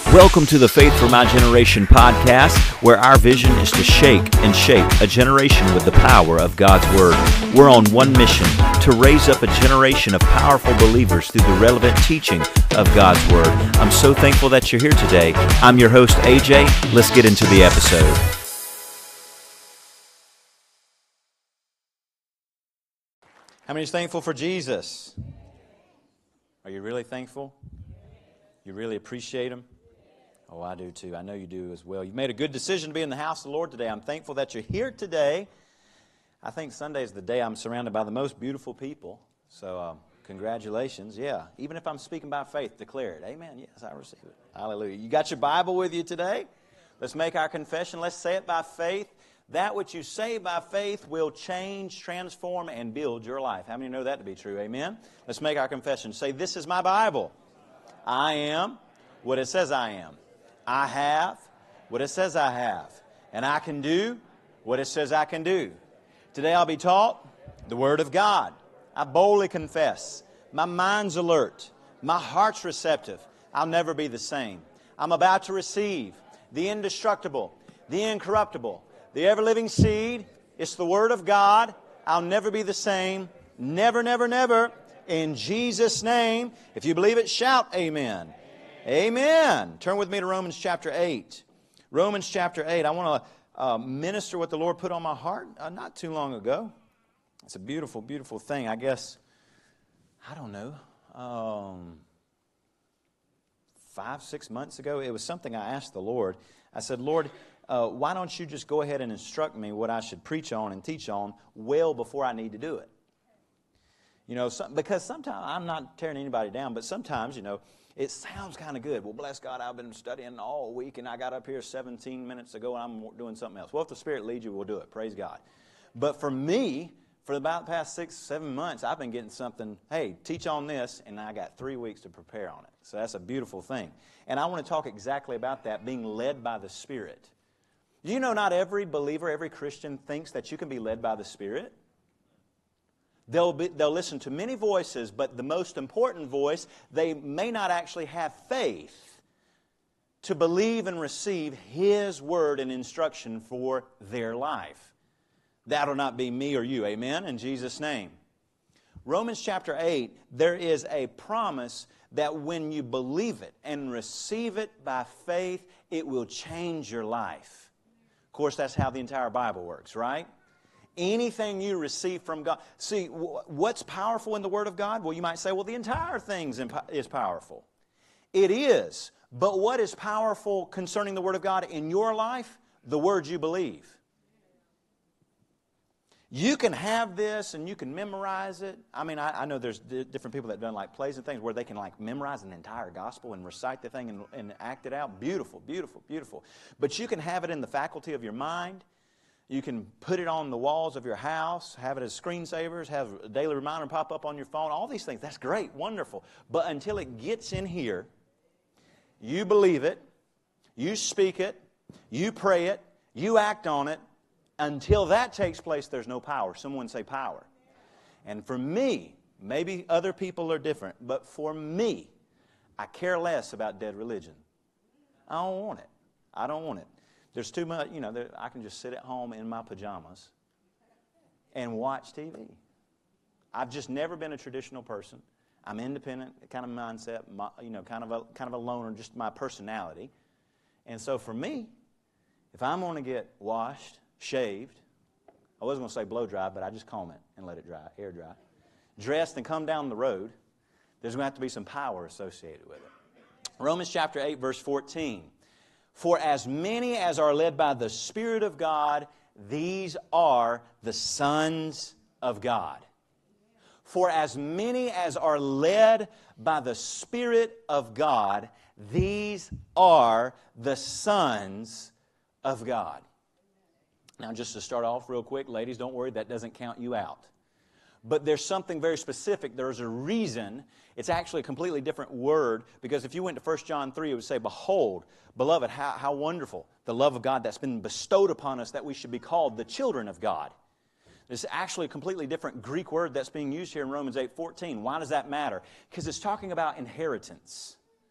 Welcome to the Faith for My Generation podcast, where our vision is to shake and shape a generation with the power of God's Word. We're on one mission, to raise up a generation of powerful believers through the relevant teaching of God's Word. I'm so thankful that you're here today. I'm your host, AJ. Let's get into the episode. How many is thankful for Jesus? Are you really thankful? You really appreciate Him? Oh, I do too. I know you do as well. You've made a good decision to be in the house of the Lord today. I'm thankful that you're here today. I think Sunday is the day I'm surrounded by the most beautiful people. So congratulations. Yeah. Even if I'm speaking by faith, declare it. Amen. Yes, I receive it. Hallelujah. You got your Bible with you today? Let's make our confession. Let's say it by faith. That which you say by faith will change, transform, and build your life. How many know that to be true? Amen. Let's make our confession. Say, this is my Bible. I am what it says I am. I have what it says I have. And I can do what it says I can do. Today I'll be taught the Word of God. I boldly confess. My mind's alert. My heart's receptive. I'll never be the same. I'm about to receive the indestructible, the incorruptible, the ever-living seed. It's the Word of God. I'll never be the same. Never, never, never. In Jesus' name. If you believe it, shout amen. Amen. Turn with me to Romans chapter 8. Romans chapter 8. I want to minister what the Lord put on my heart not too long ago. It's a beautiful, beautiful thing. I guess, I don't know, 5-6 months ago, it was something I asked the Lord. I said, Lord, why don't you just go ahead and instruct me what I should preach on and teach on well before I need to do it? You know, because sometimes, I'm not tearing anybody down, but sometimes, you know, it sounds kind of good. Well, bless God, I've been studying all week, and I got up here 17 minutes ago, and I'm doing something else. Well, if the Spirit leads you, we'll do it. Praise God. But for me, for about the past 6-7 months, I've been getting something, hey, teach on this, and I got 3 weeks to prepare on it. So that's a beautiful thing. And I want to talk exactly about that, being led by the Spirit. Do you know not every believer, every Christian thinks that you can be led by the Spirit? They'll listen to many voices, but the most important voice, they may not actually have faith to believe and receive His Word and instruction for their life. That'll not be me or you, amen, in Jesus' name. Romans chapter 8, there is a promise that when you believe it and receive it by faith, it will change your life. Of course, that's how the entire Bible works, right? Anything you receive from God. See, what's powerful in the Word of God? Well, you might say, well, the entire thing is powerful. It is. But what is powerful concerning the Word of God in your life? The Word you believe. You can have this and you can memorize it. I mean, I know there's different people that have done like plays and things where they can like memorize an entire gospel and recite the thing and act it out. Beautiful, beautiful, beautiful. But you can have it in the faculty of your mind. You can put it on the walls of your house, have it as screensavers, have a daily reminder pop up on your phone, all these things. That's great, wonderful. But until it gets in here, you believe it, you speak it, you pray it, you act on it. Until that takes place, there's no power. Someone say power. And for me, maybe other people are different, but for me, I care less about dead religion. I don't want it. I don't want it. There's too much, you know, I can just sit at home in my pajamas and watch TV. I've just never been a traditional person. I'm independent, kind of mindset, kind of a loner, just my personality. And so for me, if I'm going to get washed, shaved, I wasn't going to say blow dry, but I just comb it and let it dry, air dry, dressed and come down the road, there's going to have to be some power associated with it. Romans chapter 8, verse 14. For as many as are led by the Spirit of God, these are the sons of God. For as many as are led by the Spirit of God, these are the sons of God. Now, just to start off real quick, ladies, don't worry, that doesn't count you out. But there's something very specific. There's a reason. It's actually a completely different word, because if you went to 1 John 3, it would say, behold, beloved, how wonderful the love of God that's been bestowed upon us, that we should be called the children of God. It's actually a completely different Greek word that's being used here in Romans 8:14. Why does that matter? Because it's talking about inheritance.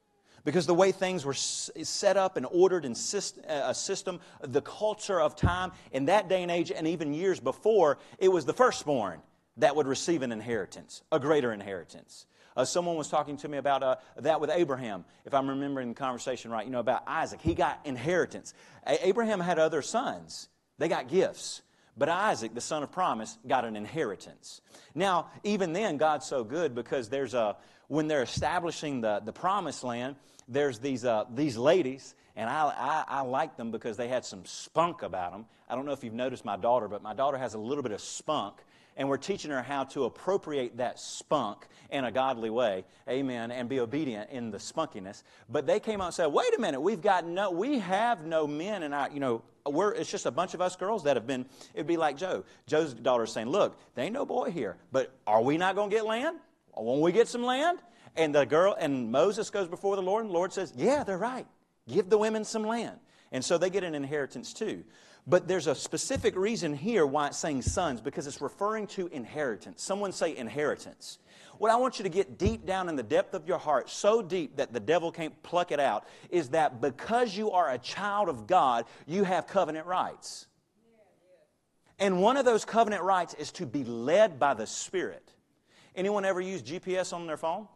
Because the way things were set up and ordered in a system, the culture of time in that day and age and even years before, it was the firstborn that would receive an inheritance, a greater inheritance. Someone was talking to me about that with Abraham, if I'm remembering the conversation right, about Isaac. He got inheritance. Abraham had other sons. They got gifts. But Isaac, the son of promise, got an inheritance. Now, even then, God's so good because when they're establishing the promised land, there's these ladies, and I like them because they had some spunk about them. I don't know if you've noticed my daughter, but my daughter has a little bit of spunk, and we're teaching her how to appropriate that spunk in a godly way, amen, and be obedient in the spunkiness. But they came out and said, wait a minute, we have no men in our, it's just a bunch of us girls that have been, it'd be like Joe. Joe's daughter's saying, look, there ain't no boy here, but are we not going to get land? Won't we get some land? And Moses goes before the Lord, and the Lord says, yeah, they're right. Give the women some land. And so they get an inheritance too. But there's a specific reason here why it's saying sons, because it's referring to inheritance. Someone say inheritance. What I want you to get deep down in the depth of your heart, so deep that the devil can't pluck it out, is that because you are a child of God, you have covenant rights. And one of those covenant rights is to be led by the Spirit. Anyone ever use GPS on their phone?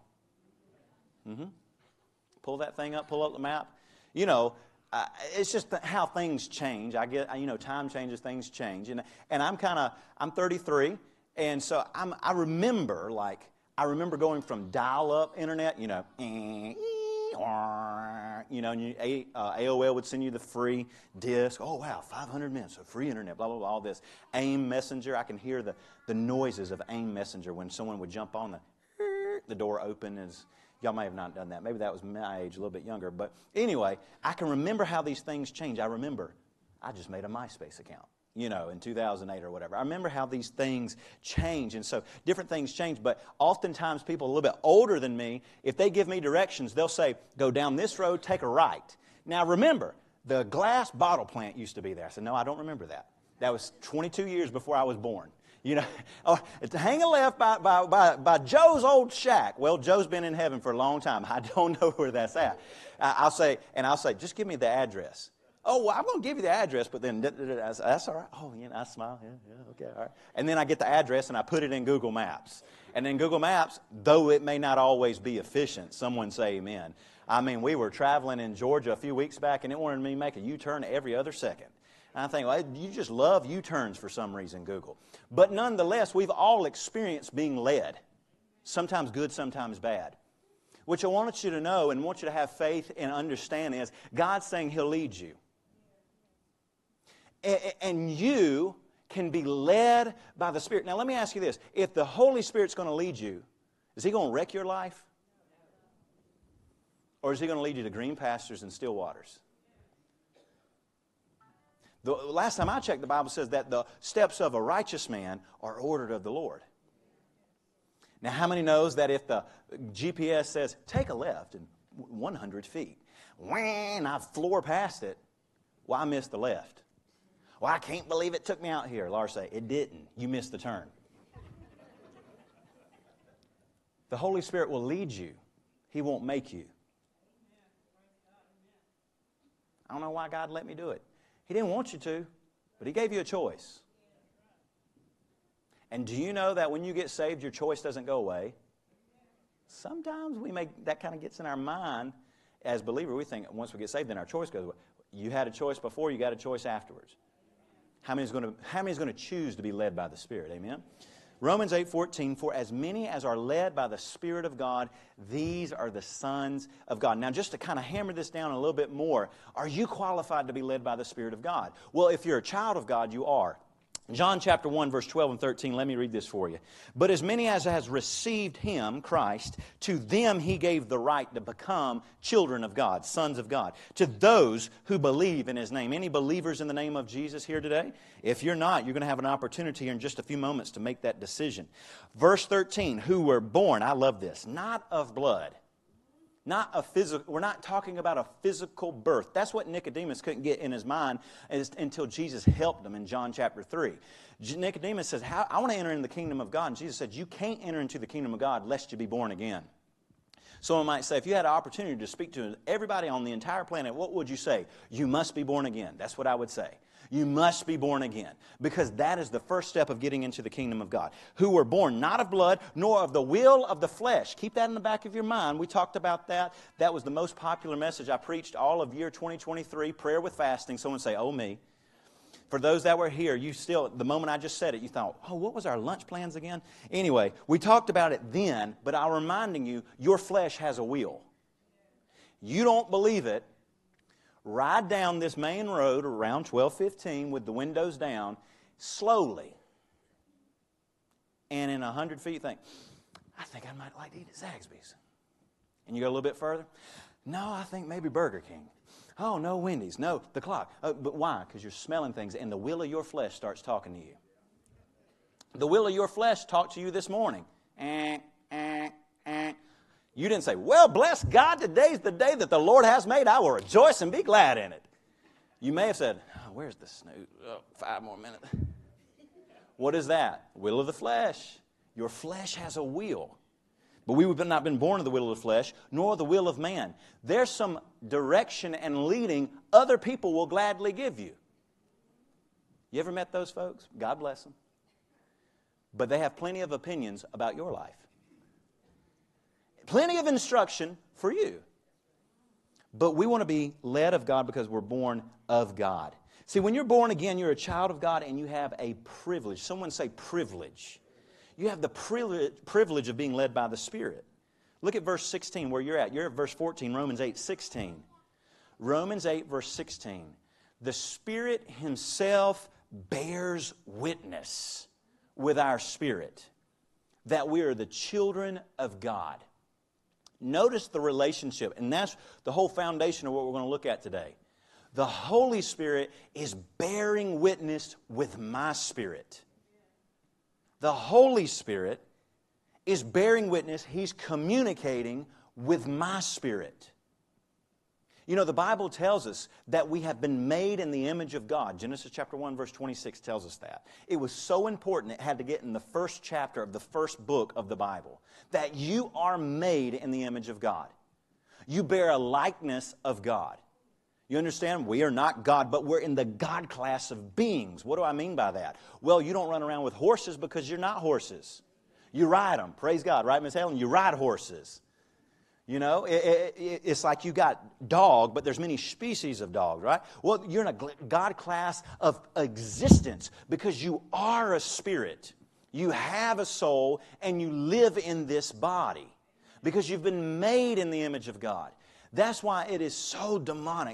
Pull that thing up, pull up the map. It's just how things change. I get, time changes, things change. And I'm 33, and so I remember going from dial-up internet, and AOL would send you the free disc. Oh, wow, 500 minutes of free internet, blah, blah, blah, all this. AIM Messenger, I can hear the noises of AIM Messenger when someone would jump on the door open as... Y'all may have not done that. Maybe that was my age, a little bit younger. But anyway, I can remember how these things change. I remember I just made a MySpace account, in 2008 or whatever. I remember how these things change. And so different things change. But oftentimes people a little bit older than me, if they give me directions, they'll say, go down this road, take a right. Now remember, the glass bottle plant used to be there. I said, no, I don't remember that. That was 22 years before I was born. Hang a left by Joe's old shack. Well, Joe's been in heaven for a long time. I don't know where that's at. I'll say, just give me the address. Oh, well, I'm going to give you the address, but then that's all right. Oh, I smile. Yeah, okay, all right. And then I get the address and I put it in Google Maps. And then Google Maps, though it may not always be efficient, someone say amen. I mean, we were traveling in Georgia a few weeks back, and it wanted me to make a U-turn every other second. And I think, well, you just love U-turns for some reason, Google. But nonetheless, we've all experienced being led. Sometimes good, sometimes bad. What I want you to know and want you to have faith and understand is God's saying He'll lead you. And you can be led by the Spirit. Now, let me ask you this. If the Holy Spirit's going to lead you, is He going to wreck your life? Or is He going to lead you to green pastures and still waters? The last time I checked, the Bible says that the steps of a righteous man are ordered of the Lord. Now, how many knows that if the GPS says, take a left in 100 feet, and I floor past it, well, I missed the left. Well, I can't believe it took me out here. Lars say, it didn't. You missed the turn. The Holy Spirit will lead you. He won't make you. I don't know why God let me do it. He didn't want you to, but He gave you a choice. And do you know that when you get saved, your choice doesn't go away? Sometimes that kind of gets in our mind as believers. We think once we get saved, then our choice goes away. You had a choice before, you got a choice afterwards. How many is going to choose to be led by the Spirit? Amen? Romans 8:14, for as many as are led by the Spirit of God, these are the sons of God. Now, just to kind of hammer this down a little bit more, are you qualified to be led by the Spirit of God? Well, if you're a child of God, you are. John chapter 1, verse 12 and 13, let me read this for you. But as many as has received Him, Christ, to them He gave the right to become children of God, sons of God, to those who believe in His name. Any believers in the name of Jesus here today? If you're not, you're going to have an opportunity here in just a few moments to make that decision. Verse 13, who were born, I love this, not of blood. Not a physical. We're not talking about a physical birth. That's what Nicodemus couldn't get in his mind until Jesus helped him in John chapter 3. Nicodemus says, I want to enter into the kingdom of God. And Jesus said, you can't enter into the kingdom of God lest you be born again. Someone might say, if you had an opportunity to speak to everybody on the entire planet, what would you say? You must be born again. That's what I would say. You must be born again, because that is the first step of getting into the kingdom of God. Who were born not of blood, nor of the will of the flesh. Keep that in the back of your mind. We talked about that. That was the most popular message I preached all of year 2023, prayer with fasting. Someone say, oh me. For those that were here, you still, the moment I just said it, you thought, oh, what was our lunch plans again? Anyway, we talked about it then, but I'm reminding you, your flesh has a will. You don't believe it. Ride down this main road around 12:15 with the windows down, slowly. And in 100 feet, think, I think I might like to eat at Zaxby's. And you go a little bit further. No, I think maybe Burger King. Oh, no, Wendy's. No, the clock. But why? Because you're smelling things, and the will of your flesh starts talking to you. The will of your flesh talked to you this morning. You didn't say, well, bless God, today's the day that the Lord has made. I will rejoice and be glad in it. You may have said, oh, where's the snooze? Oh, 5 more minutes. What is that? Will of the flesh. Your flesh has a will. But we have not been born of the will of the flesh, nor the will of man. There's some direction and leading other people will gladly give you. You ever met those folks? God bless them. But they have plenty of opinions about your life. Plenty of instruction for you. But we want to be led of God because we're born of God. See, when you're born again, you're a child of God and you have a privilege. Someone say privilege. You have the privilege of being led by the Spirit. Look at verse 16 where you're at. You're at verse 14, Romans 8:16. Romans 8, verse 16. The Spirit Himself bears witness with our spirit that we are the children of God. Notice the relationship, and that's the whole foundation of what we're going to look at today. The Holy Spirit is bearing witness with my spirit. The Holy Spirit is bearing witness. He's communicating with my spirit. You know, the Bible tells us that we have been made in the image of God. Genesis chapter 1, verse 26 tells us that. It was so important it had to get in the first chapter of the first book of the Bible. That you are made in the image of God. You bear a likeness of God. You understand? We are not God, but we're in the God class of beings. What do I mean by that? Well, you don't run around with horses because you're not horses. You ride them. Praise God. Right, Miss Helen? You ride horses. You know, it's like you got dog, but there's many species of dogs, right? Well, you're in a God class of existence because you are a spirit. You have a soul, and you live in this body because you've been made in the image of God. That's why it is so demonic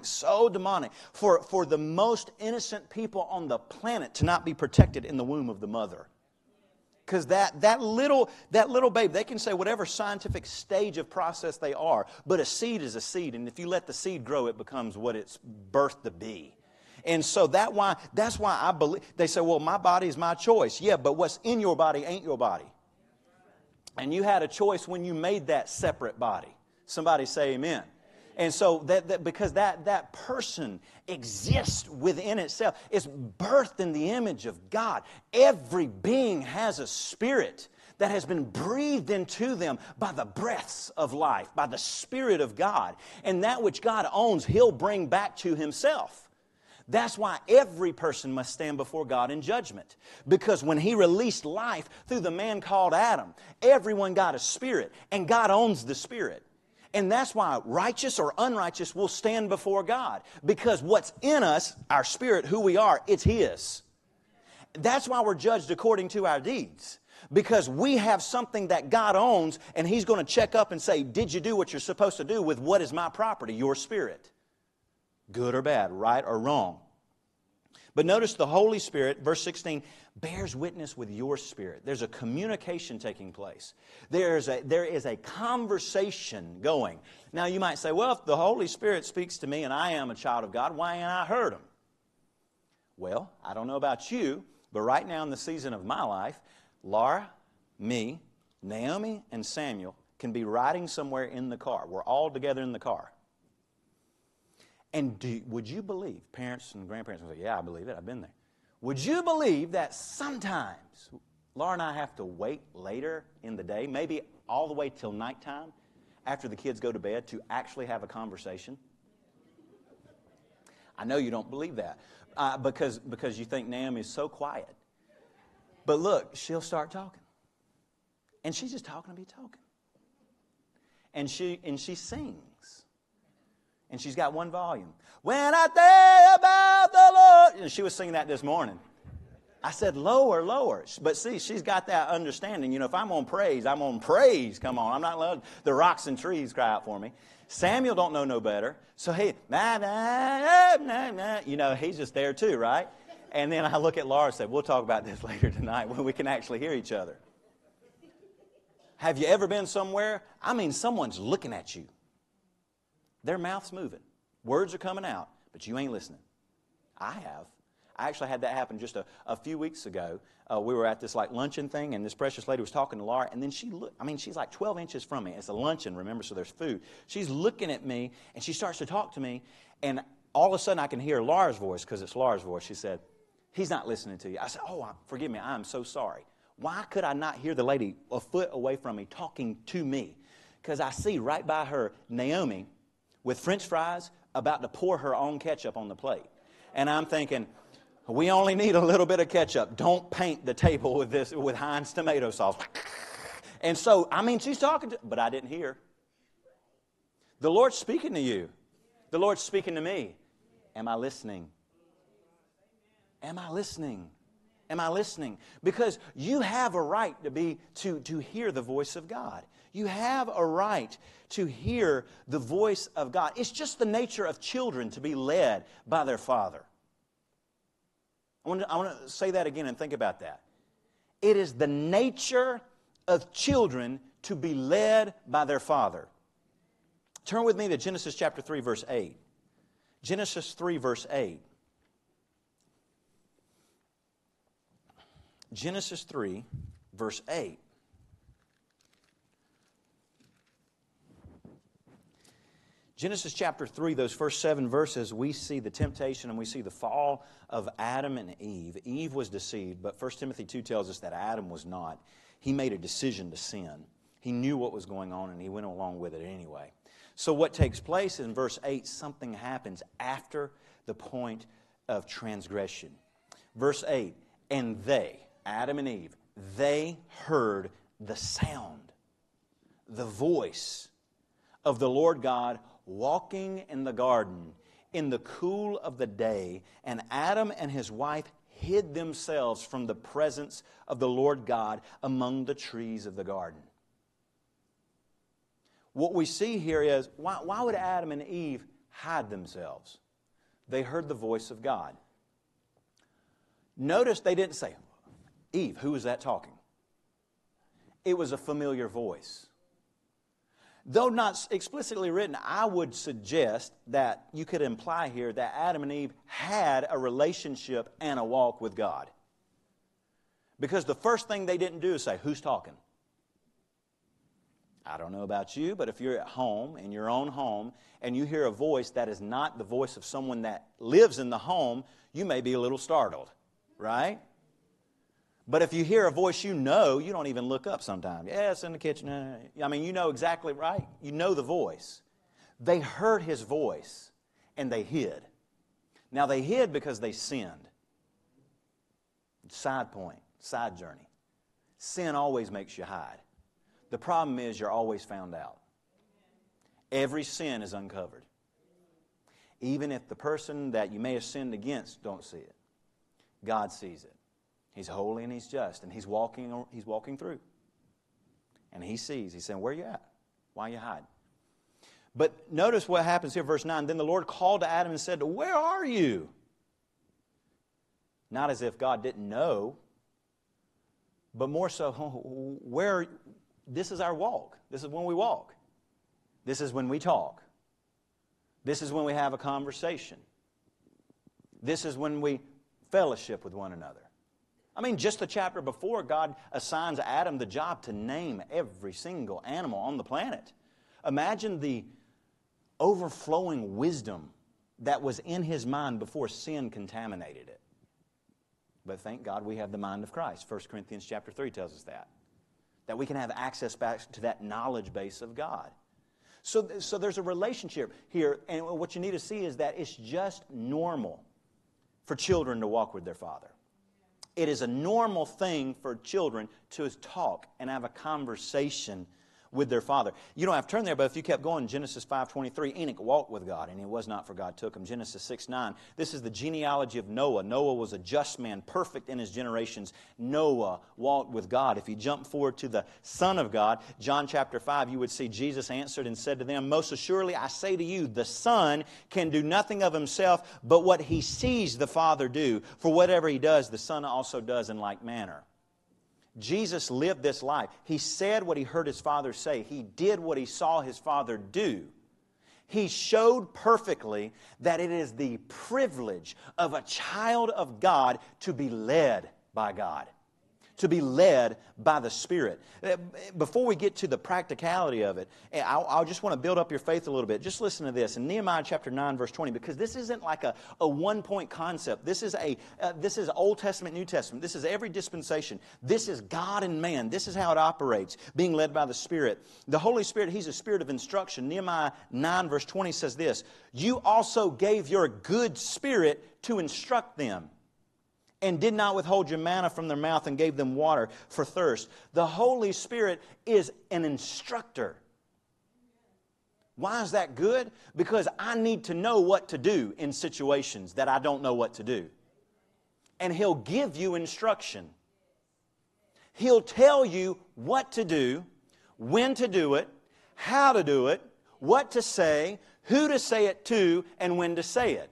for the most innocent people on the planet to not be protected in the womb of the mother. Because that little babe, they can say whatever scientific stage of process they are, but a seed is a seed, and if you let the seed grow, it becomes what it's birthed to be. And so that's why I believe, they say, well, my body is my choice. Yeah, but what's in your body ain't your body. And you had a choice when you made that separate body. Somebody say amen. And so because that person exists within itself, it's birthed in the image of God. Every being has a spirit that has been breathed into them by the breaths of life, by the Spirit of God. And that which God owns, He'll bring back to Himself. That's why every person must stand before God in judgment. Because when He released life through the man called Adam, everyone got a spirit, and God owns the spirit. And that's why righteous or unrighteous will stand before God. Because what's in us, our spirit, who we are, it's His. That's why we're judged according to our deeds. Because we have something that God owns, and He's going to check up and say, did you do what you're supposed to do with what is my property, your spirit? Good or bad, right or wrong. But notice the Holy Spirit, verse 16, bears witness with your spirit. There's a communication taking place. There is a conversation going. Now you might say, well, if the Holy Spirit speaks to me and I am a child of God, why ain't I heard Him? Well, I don't know about you, but right now in the season of my life, Laura, me, Naomi, and Samuel can be riding somewhere in the car. We're all together in the car. And would you believe, parents and grandparents will say, yeah, I believe it, I've been there. Would you believe that sometimes Laura and I have to wait later in the day, maybe all the way till nighttime, after the kids go to bed to actually have a conversation? I know you don't believe that because you think Naomi is so quiet. But look, she'll start talking. And she's just talking to be talking. And she sings. And she's got one volume. When I think about the Lord. And she was singing that this morning. I said, lower, lower. But see, she's got that understanding. You know, if I'm on praise, I'm on praise. Come on. I'm not letting the rocks and trees cry out for me. Samuel don't know no better. So he, you know, he's just there too, right? And then I look at Laura and say, we'll talk about this later tonight when we can actually hear each other. Have you ever been somewhere? I mean, someone's looking at you. Their mouth's moving. Words are coming out, but you ain't listening. I have. I actually had that happen just a few weeks ago. We were at this like luncheon thing, and this precious lady was talking to Laura, and then she looked. I mean, she's like 12 inches from me. It's a luncheon, remember, so there's food. She's looking at me, and she starts to talk to me, and all of a sudden I can hear Laura's voice, because it's Laura's voice. She said, he's not listening to you. I said, forgive me, I'm so sorry. Why could I not hear the lady a foot away from me talking to me? Because I see right by her Naomi with French fries about to pour her own ketchup on the plate. And I'm thinking, we only need a little bit of ketchup. Don't paint the table with Heinz tomato sauce. And so, I mean, she's talking to, but I didn't hear. The Lord's speaking to you. The Lord's speaking to me. Am I listening? Am I listening? Am I listening? Because you have a right to hear the voice of God. You have a right to hear the voice of God. It's just the nature of children to be led by their father. I want to say that again and think about that. It is the nature of children to be led by their father. Turn with me to Genesis chapter 3, verse 8. Genesis 3, verse 8. Genesis 3, verse 8. Genesis chapter 3, those first 7 verses, we see the temptation and we see the fall of Adam and Eve. Eve was deceived, but 1 Timothy 2 tells us that Adam was not. He made a decision to sin. He knew what was going on and he went along with it anyway. So what takes place in verse 8, something happens after the point of transgression. Verse 8, and they, Adam and Eve, they heard the sound, the voice of the Lord God walking in the garden in the cool of the day, and Adam and his wife hid themselves from the presence of the Lord God among the trees of the garden. What we see here is, why would Adam and Eve hide themselves? They heard the voice of God. Notice they didn't say, Eve, who is that talking? It was a familiar voice. Though not explicitly written, I would suggest that you could imply here that Adam and Eve had a relationship and a walk with God. Because the first thing they didn't do is say, who's talking? I don't know about you, but if you're at home, in your own home, and you hear a voice that is not the voice of someone that lives in the home, you may be a little startled, right? But if you hear a voice you know, you don't even look up sometimes. Yeah, it's in the kitchen. I mean, you know exactly right. You know the voice. They heard his voice, and they hid. Now, they hid because they sinned. Side point, side journey. Sin always makes you hide. The problem is you're always found out. Every sin is uncovered. Even if the person that you may have sinned against don't see it. God sees it. He's holy and He's just, and He's walking through. And He sees. He's saying, where are you at? Why are you hiding? But notice what happens here, verse 9. Then the Lord called to Adam and said, where are you? Not as if God didn't know, but more so, this is our walk. This is when we walk. This is when we talk. This is when we have a conversation. This is when we fellowship with one another. I mean, just the chapter before, God assigns Adam the job to name every single animal on the planet. Imagine the overflowing wisdom that was in his mind before sin contaminated it. But thank God we have the mind of Christ. 1 Corinthians chapter 3 tells us that. That we can have access back to that knowledge base of God. So there's a relationship here, and what you need to see is that it's just normal for children to walk with their father. It is a normal thing for children to talk and have a conversation with their father. You don't have to turn there, but if you kept going, Genesis 5:23, Enoch walked with God, and it was not, for God took him. Genesis 6:9, this is the genealogy of Noah. Noah was a just man, perfect in his generations. Noah walked with God. If you jump forward to the Son of God, John chapter 5, you would see Jesus answered and said to them, most assuredly I say to you, the Son can do nothing of himself, but what he sees the Father do. For whatever he does, the Son also does in like manner. Jesus lived this life. He said what he heard his Father say. He did what he saw his Father do. He showed perfectly that it is the privilege of a child of God to be led by God, to be led by the Spirit. Before we get to the practicality of it, I just want to build up your faith a little bit. Just listen to this in Nehemiah chapter 9, verse 20, because this isn't like a one-point concept. This is Old Testament, New Testament. This is every dispensation. This is God and man. This is how it operates, being led by the Spirit. The Holy Spirit, He's a spirit of instruction. Nehemiah 9, verse 20 says this, you also gave your good spirit to instruct them, and did not withhold your manna from their mouth, and gave them water for thirst. The Holy Spirit is an instructor. Why is that good? Because I need to know what to do in situations that I don't know what to do. And He'll give you instruction. He'll tell you what to do, when to do it, how to do it, what to say, who to say it to, and when to say it.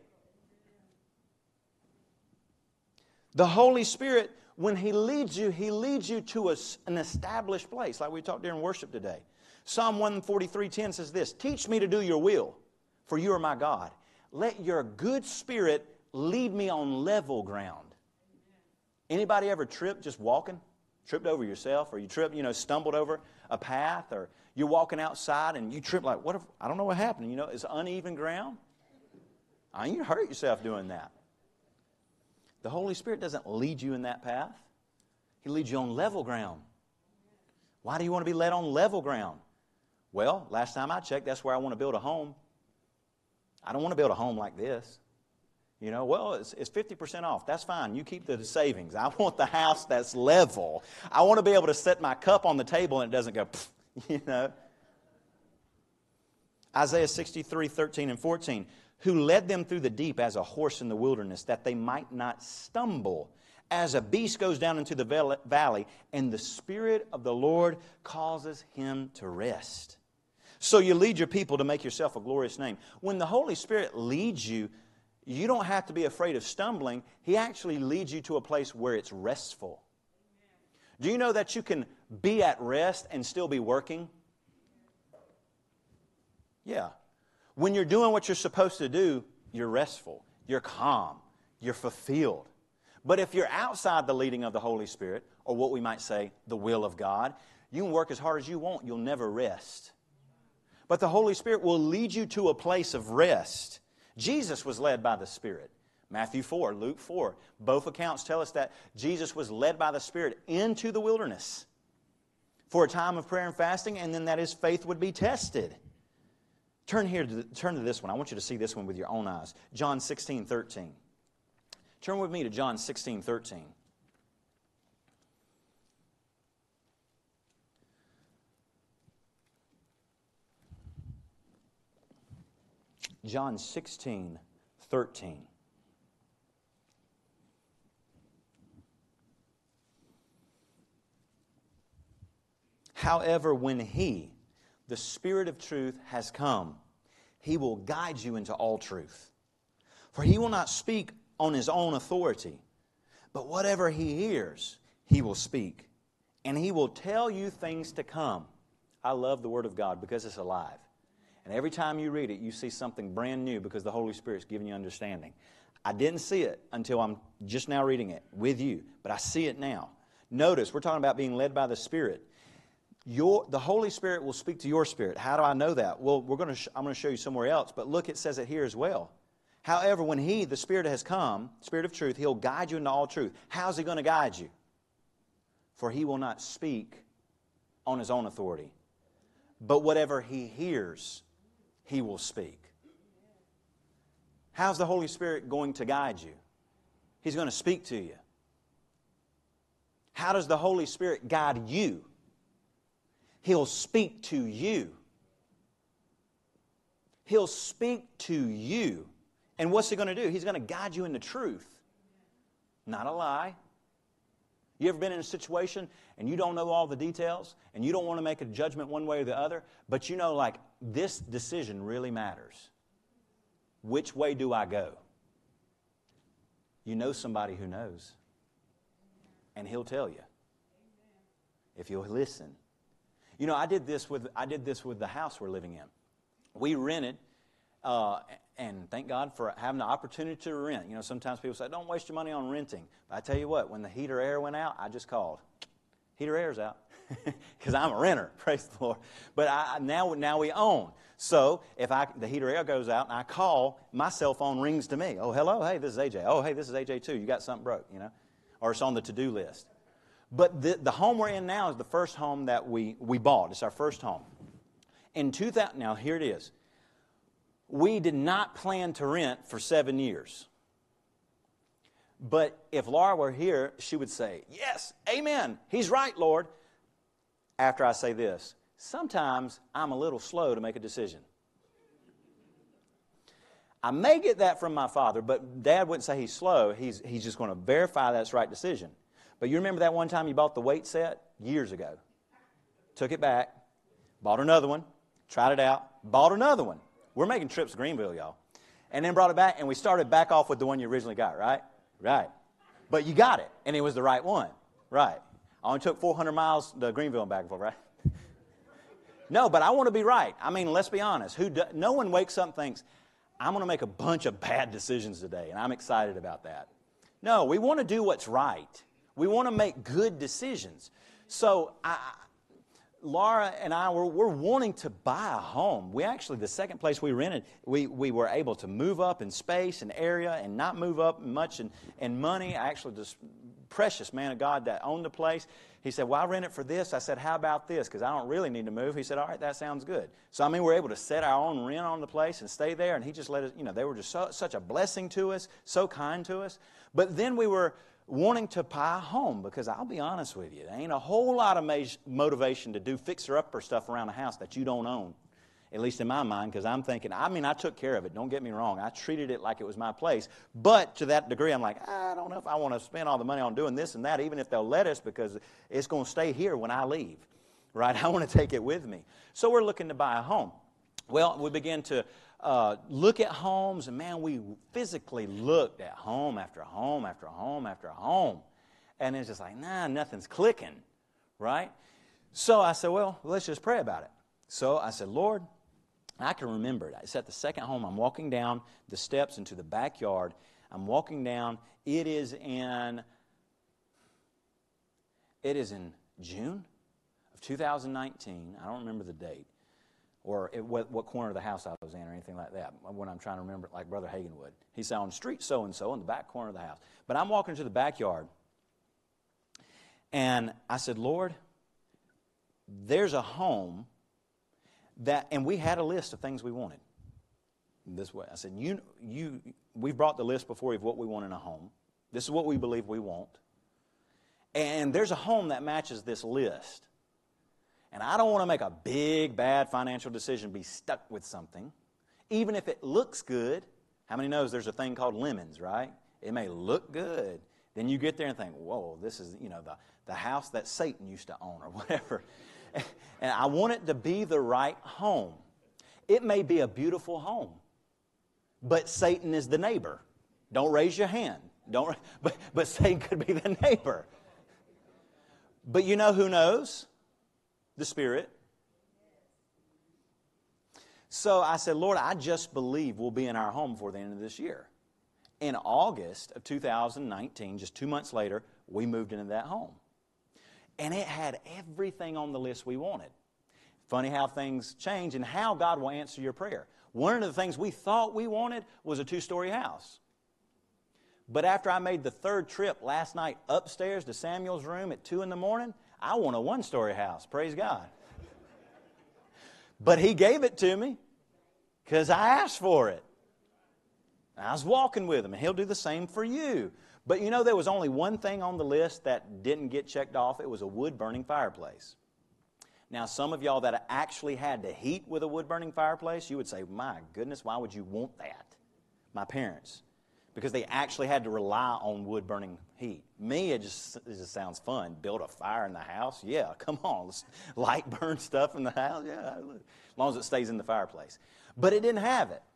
The Holy Spirit, when He leads you to an established place, like we talked during worship today. Psalm 143:10 says this, teach me to do your will, for you are my God. Let your good spirit lead me on level ground. Anybody ever tripped just walking? Tripped over yourself, or you tripped, stumbled over a path, or you're walking outside and you trip like, I don't know what happened. It's uneven ground. You hurt yourself doing that. The Holy Spirit doesn't lead you in that path. He leads you on level ground. Why do you want to be led on level ground? Well, last time I checked, that's where I want to build a home. I don't want to build a home like this. It's 50% off. That's fine. You keep the savings. I want the house that's level. I want to be able to set my cup on the table and it doesn't go, Isaiah 63:13 and 14. Who led them through the deep as a horse in the wilderness, that they might not stumble, as a beast goes down into the valley, and the Spirit of the Lord causes him to rest. So you lead your people to make yourself a glorious name. When the Holy Spirit leads you, you don't have to be afraid of stumbling. He actually leads you to a place where it's restful. Do you know that you can be at rest and still be working? Yeah. When you're doing what you're supposed to do, you're restful, you're calm, you're fulfilled. But if you're outside the leading of the Holy Spirit, or what we might say, the will of God, you can work as hard as you want, you'll never rest. But the Holy Spirit will lead you to a place of rest. Jesus was led by the Spirit. Matthew 4, Luke 4, both accounts tell us that Jesus was led by the Spirit into the wilderness for a time of prayer and fasting, and then that his faith would be tested. Turn to this one. I want you to see this one with your own eyes. John 16:13. Turn with me to John 16:13. John 16:13. However, when He, the Spirit of truth, has come, He will guide you into all truth. For He will not speak on His own authority, but whatever He hears, He will speak. And He will tell you things to come. I love the Word of God because it's alive. And every time you read it, you see something brand new because the Holy Spirit's giving you understanding. I didn't see it until I'm just now reading it with you, but I see it now. Notice, we're talking about being led by the Spirit. The Holy Spirit will speak to your spirit. How do I know that? Well, I'm going to show you somewhere else, but look, it says it here as well. However, when He, the Spirit, has come, Spirit of truth, He'll guide you into all truth. How's He going to guide you? For He will not speak on His own authority, but whatever He hears, He will speak. How's the Holy Spirit going to guide you? He's going to speak to you. How does the Holy Spirit guide you? He'll speak to you. He'll speak to you. And what's He going to do? He's going to guide you into truth, not a lie. You ever been in a situation and you don't know all the details and you don't want to make a judgment one way or the other, but you know, like, this decision really matters. Which way do I go? You know somebody who knows. And he'll tell you. If you'll listen. You know, I did this with the house we're living in. We rented, and thank God for having the opportunity to rent. You know, sometimes people say, don't waste your money on renting. But I tell you what, when the heater air went out, I just called. Heater air's out. Because I'm a renter, praise the Lord. But now we own. So if the heater air goes out and I call, my cell phone rings to me. Oh, hello, hey, this is AJ. Oh, hey, this is AJ too. You got something broke, you know. Or it's on the to-do list. But the home we're in now is the first home that we bought. It's our first home. In 2000, now here it is. We did not plan to rent for 7 years. But if Laura were here, she would say, yes, amen. He's right, Lord. After I say this, sometimes I'm a little slow to make a decision. I may get that from my father, but Dad wouldn't say he's slow. He's just going to verify that's the right decision. But you remember that one time you bought the weight set? Years ago. Took it back, bought another one, tried it out, bought another one. We're making trips to Greenville, y'all. And then brought it back, and we started back off with the one you originally got, right? Right. But you got it, and it was the right one. Right. I only took 400 miles to Greenville and back and forth, right? No, but I want to be right. I mean, let's be honest. No one wakes up and thinks, I'm going to make a bunch of bad decisions today, and I'm excited about that. No, we want to do what's right. We want to make good decisions. So Laura and I, we're wanting to buy a home. We actually, the second place we rented, we were able to move up in space and area and not move up much in money. Actually, this precious man of God that owned the place, he said, well, I rent it for this. I said, how about this? Because I don't really need to move. He said, all right, that sounds good. So, I mean, we're able to set our own rent on the place and stay there. And he just let us, you know, they were just such a blessing to us, so kind to us. But then we were wanting to buy a home because I'll be honest with you, there ain't a whole lot of motivation to do fixer-upper stuff around the house that you don't own, at least in my mind, because I'm thinking, I took care of it, don't get me wrong. I treated it like it was my place, but to that degree, I'm like, I don't know if I want to spend all the money on doing this and that, even if they'll let us, because it's going to stay here when I leave, right? I want to take it with me. So we're looking to buy a home. Well, we began to look at homes, and man, we physically looked at home after home after home after home. And it's just like, nah, nothing's clicking, right? So I said, well, let's just pray about it. So I said, Lord, I can remember it. It's at the second home. I'm walking down the steps into the backyard. I'm walking down. It is in June of 2019. I don't remember the date. Or what corner of the house I was in or anything like that, when I'm trying to remember it like Brother Hagin would. He said, on street so-and-so in the back corner of the house. But I'm walking to the backyard, and I said, Lord, there's a home that, and we had a list of things we wanted. This way, I said, we've brought the list before you of what we want in a home. This is what we believe we want. And there's a home that matches this list. And I don't want to make a big, bad financial decision, be stuck with something, even if it looks good. How many knows there's a thing called lemons, right? It may look good. Then you get there and think, whoa, this is, the house that Satan used to own or whatever. And I want it to be the right home. It may be a beautiful home, but Satan is the neighbor. Don't raise your hand. But Satan could be the neighbor. But you know who knows? The Spirit. So I said, Lord, I just believe we'll be in our home before the end of this year. In August of 2019, just 2 months later, we moved into that home. And it had everything on the list we wanted. Funny how things change and how God will answer your prayer. One of the things we thought we wanted was a 2-story house. But after I made the third trip last night upstairs to Samuel's room at 2 in the morning, I want a 1-story house. Praise God. But He gave it to me. Because I asked for it. I was walking with Him, and He'll do the same for you. But you know, there was only one thing on the list that didn't get checked off. It was a wood-burning fireplace. Now, some of y'all that actually had to heat with a wood-burning fireplace, you would say, my goodness, why would you want that? My parents. Because they actually had to rely on wood-burning heat. Me, it just sounds fun. Build a fire in the house? Yeah, come on. Let's light burn stuff in the house? Yeah, as long as it stays in the fireplace. But it didn't have it.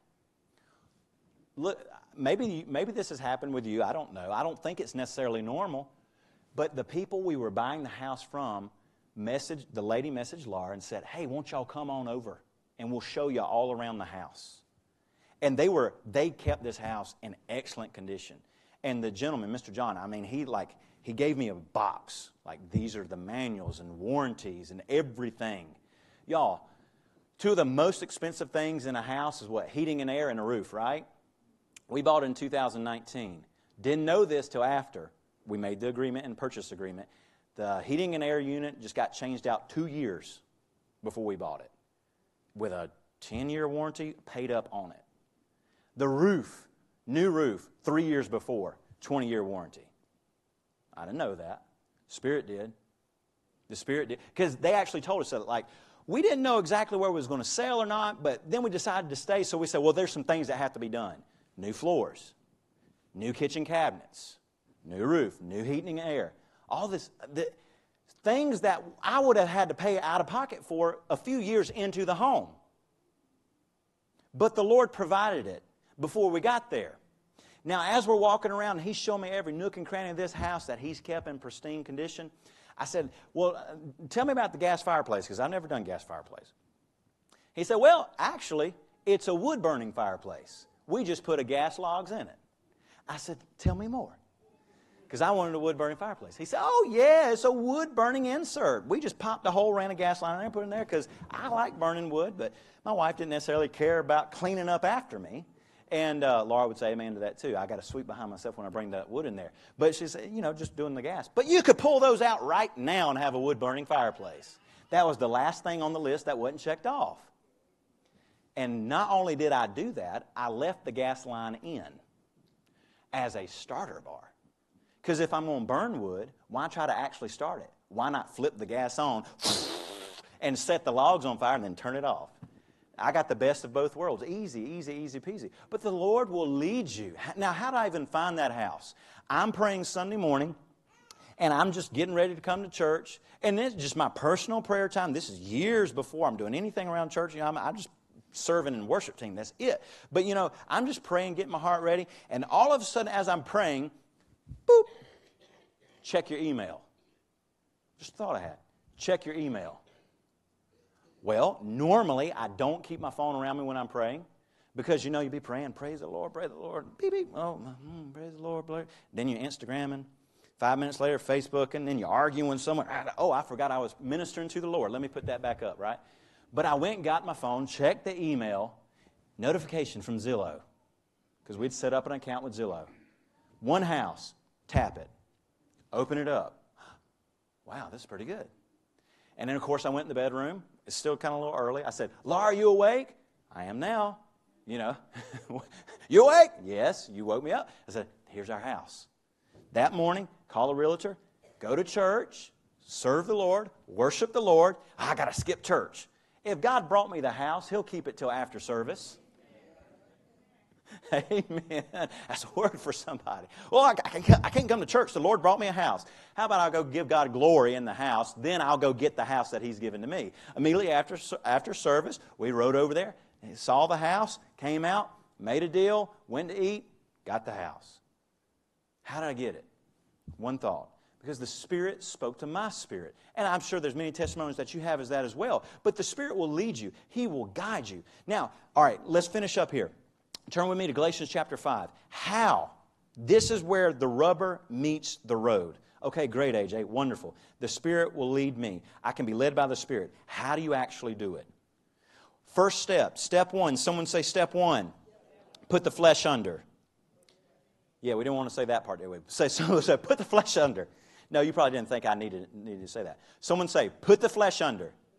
Look, maybe this has happened with you. I don't know. I don't think it's necessarily normal. But the people we were buying the house from, the lady messaged Laura and said, hey, won't y'all come on over and we'll show you all around the house. And they kept this house in excellent condition. And the gentleman, Mr. John, I mean, he gave me a box. Like, these are the manuals and warranties and everything. Y'all, two of the most expensive things in a house is what? Heating and air and a roof, right? We bought it in 2019. Didn't know this till after we made the agreement and purchase agreement. The heating and air unit just got changed out 2 years before we bought it. With a 10-year warranty paid up on it. The roof, new roof, 3 years before, 20-year warranty. I didn't know that. Spirit did. The Spirit did. Because they actually told us that, like, we didn't know exactly where we was going to sail or not, but then we decided to stay, so we said, well, there's some things that have to be done. New floors, new kitchen cabinets, new roof, new heating and air. All this, things that I would have had to pay out of pocket for a few years into the home. But the Lord provided it before we got there. Now, as we're walking around, He's showing me every nook and cranny of this house that He's kept in pristine condition. I said, well, tell me about the gas fireplace, because I've never done gas fireplace. He said, well, actually, it's a wood-burning fireplace. We just put a gas logs in it. I said, tell me more. Because I wanted a wood-burning fireplace. He said, oh, yeah, it's a wood-burning insert. We just popped a hole, ran a gas line in there, and put it in there, because I like burning wood, but my wife didn't necessarily care about cleaning up after me. And Laura would say amen to that, too. I got to sweep behind myself when I bring that wood in there. But she said, just doing the gas. But you could pull those out right now and have a wood-burning fireplace. That was the last thing on the list that wasn't checked off. And not only did I do that, I left the gas line in as a starter bar. Because if I'm going to burn wood, why try to actually start it? Why not flip the gas on and set the logs on fire and then turn it off? I got the best of both worlds. Easy, easy, easy peasy. But the Lord will lead you. Now, how do I even find that house? I'm praying Sunday morning, and I'm just getting ready to come to church. And it's just my personal prayer time. This is years before I'm doing anything around church. I'm just serving in worship team. That's it. But, I'm just praying, getting my heart ready. And all of a sudden, as I'm praying, boop, check your email. Just thought I had. Check your email. Well, normally I don't keep my phone around me when I'm praying because, you'd be praying, praise the Lord, beep, beep, oh, praise the Lord. Then you're Instagramming. 5 minutes later, Facebooking. Then you're arguing with someone. Oh, I forgot I was ministering to the Lord. Let me put that back up, right? But I went and got my phone, checked the email, notification from Zillow because we'd set up an account with Zillow. One house, tap it, open it up. Wow, this is pretty good. And then, of course, I went in the bedroom. It's still kind of a little early. I said, Laura, are you awake? I am now. You awake? Yes, you woke me up. I said, here's our house. That morning, call a realtor, go to church, serve the Lord, worship the Lord. I got to skip church. If God brought me the house, He'll keep it till after service. Amen. That's a word for somebody. Well, I can't come to church. The Lord brought me a house. How about I'll go give God glory in the house, then I'll go get the house that He's given to me. Immediately after service, we rode over there, saw the house, came out, made a deal, went to eat, got the house. How did I get it? One thought. Because the Spirit spoke to my spirit. And I'm sure there's many testimonies that you have as that as well. But the Spirit will lead you. He will guide you. Now, all right, let's finish up here. Turn with me to Galatians chapter 5. How? This is where the rubber meets the road. Okay, great, AJ. Wonderful. The Spirit will lead me. I can be led by the Spirit. How do you actually do it? First step. Step one. Someone say step one. Put the flesh under. Yeah, we didn't want to say that part, did we? Someone say, put the flesh under. No, you probably didn't think I needed to say that. Someone say, put the flesh under.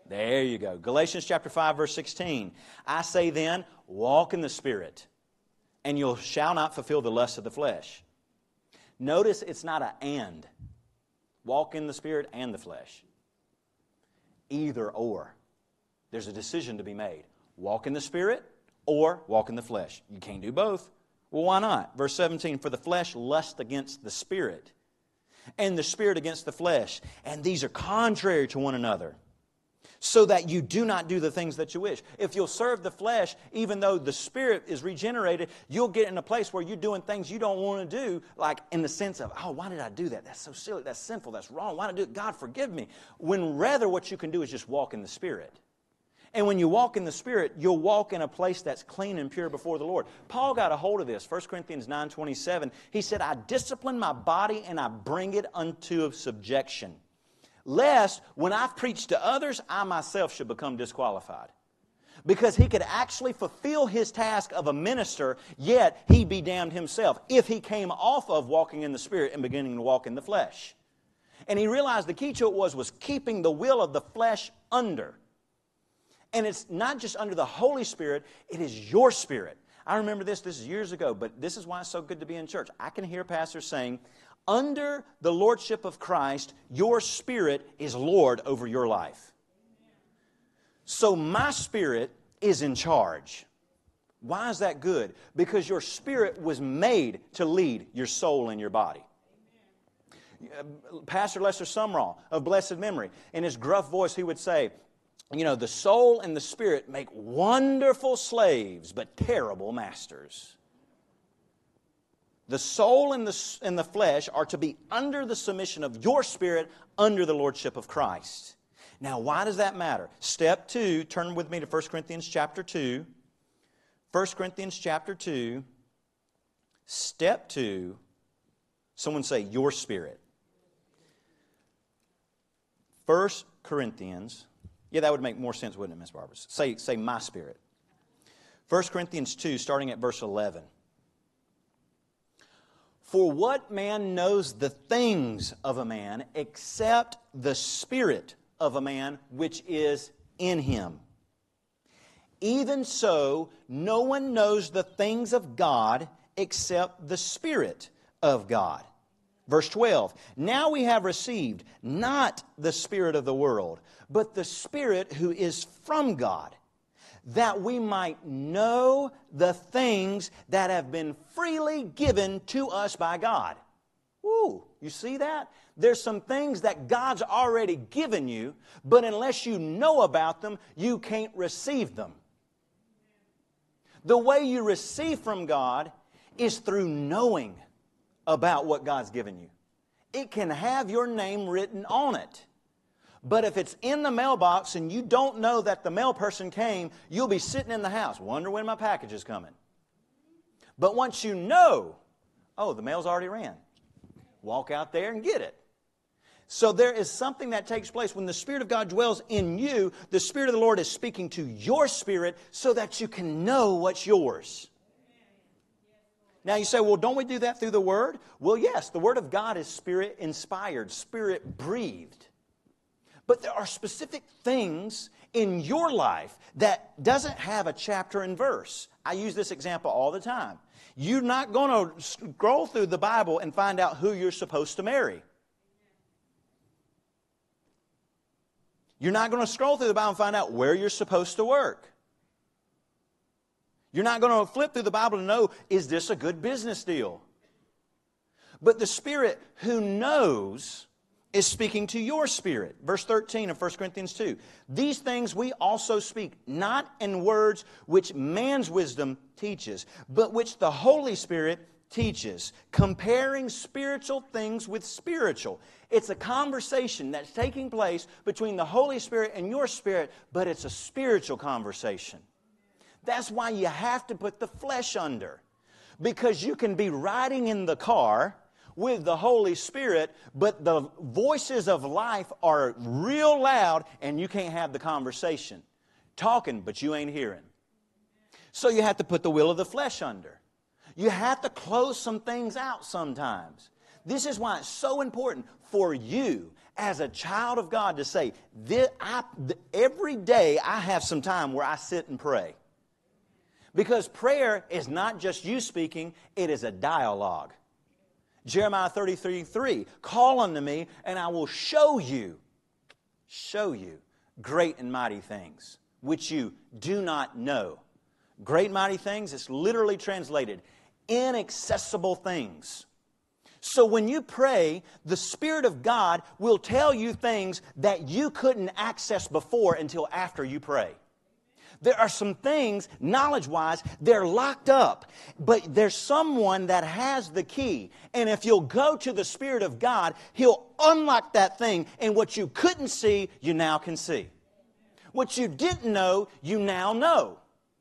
There you go. Galatians chapter 5, verse 16. I say then, walk in the Spirit, and you shall not fulfill the lust of the flesh. Notice it's not an and. Walk in the Spirit and the flesh. Either or. There's a decision to be made. Walk in the Spirit or walk in the flesh. You can't do both. Well, why not? Verse 17, for the flesh lusts against the Spirit, and the Spirit against the flesh, and these are contrary to one another, so that you do not do the things that you wish. If you'll serve the flesh, even though the Spirit is regenerated, you'll get in a place where you're doing things you don't want to do, like in the sense of, oh, why did I do that? That's so silly, that's sinful, that's wrong. Why did I do it? God, forgive me. When rather what you can do is just walk in the Spirit. And when you walk in the Spirit, you'll walk in a place that's clean and pure before the Lord. Paul got a hold of this. 1 Corinthians 9:27, he said, I discipline my body and I bring it unto subjection, lest when I've preached to others, I myself should become disqualified. Because he could actually fulfill his task of a minister, yet he be damned himself if he came off of walking in the Spirit and beginning to walk in the flesh. And he realized the key to it was keeping the will of the flesh under. And it's not just under the Holy Spirit, it is your spirit. I remember this is years ago, but this is why it's so good to be in church. I can hear pastors saying, under the lordship of Christ, your spirit is Lord over your life. So my spirit is in charge. Why is that good? Because your spirit was made to lead your soul and your body. Pastor Lester Sumrall of blessed memory, in his gruff voice, he would say, you know, the soul and the spirit make wonderful slaves, but terrible masters. The soul and the flesh are to be under the submission of your spirit, under the lordship of Christ. Now, why does that matter? Step 2, turn with me to 1 Corinthians chapter 2. 1 Corinthians chapter 2, step 2, someone say, your spirit. 1 Corinthians, yeah, that would make more sense, wouldn't it, Miss Barbara? Say my spirit. 1 Corinthians 2, starting at verse 11. For what man knows the things of a man except the spirit of a man which is in him? Even so, no one knows the things of God except the Spirit of God. Verse 12, now we have received not the spirit of the world, but the Spirit who is from God, that we might know the things that have been freely given to us by God. Ooh, you see that? There's some things that God's already given you, but unless you know about them, you can't receive them. The way you receive from God is through knowing about what God's given you. It can have your name written on it. But if it's in the mailbox and you don't know that the mail person came, you'll be sitting in the house, wonder when my package is coming. But once you know, oh, the mail's already ran. Walk out there and get it. So there is something that takes place when the Spirit of God dwells in you. The Spirit of the Lord is speaking to your spirit so that you can know what's yours. Now you say, well, don't we do that through the Word? Well, yes, the Word of God is Spirit-inspired, Spirit-breathed. But there are specific things in your life that doesn't have a chapter and verse. I use this example all the time. You're not going to scroll through the Bible and find out who you're supposed to marry. You're not going to scroll through the Bible and find out where you're supposed to work. You're not going to flip through the Bible to know, is this a good business deal? But the Spirit who knows is speaking to your spirit. Verse 13 of 1 Corinthians 2. These things we also speak, not in words which man's wisdom teaches, but which the Holy Spirit teaches, comparing spiritual things with spiritual. It's a conversation that's taking place between the Holy Spirit and your spirit, but it's a spiritual conversation. That's why you have to put the flesh under. Because you can be riding in the car with the Holy Spirit, but the voices of life are real loud and you can't have the conversation. Talking, but you ain't hearing. So you have to put the will of the flesh under. You have to close some things out sometimes. This is why it's so important for you as a child of God to say, every day I have some time where I sit and pray. Because prayer is not just you speaking, it is a dialogue. Jeremiah 33:3, call unto me and I will show you great and mighty things which you do not know. Great and mighty things, it's literally translated, inaccessible things. So when you pray, the Spirit of God will tell you things that you couldn't access before until after you pray. There are some things, knowledge-wise, they're locked up. But there's someone that has the key. And if you'll go to the Spirit of God, He'll unlock that thing. And what you couldn't see, you now can see. What you didn't know, you now know.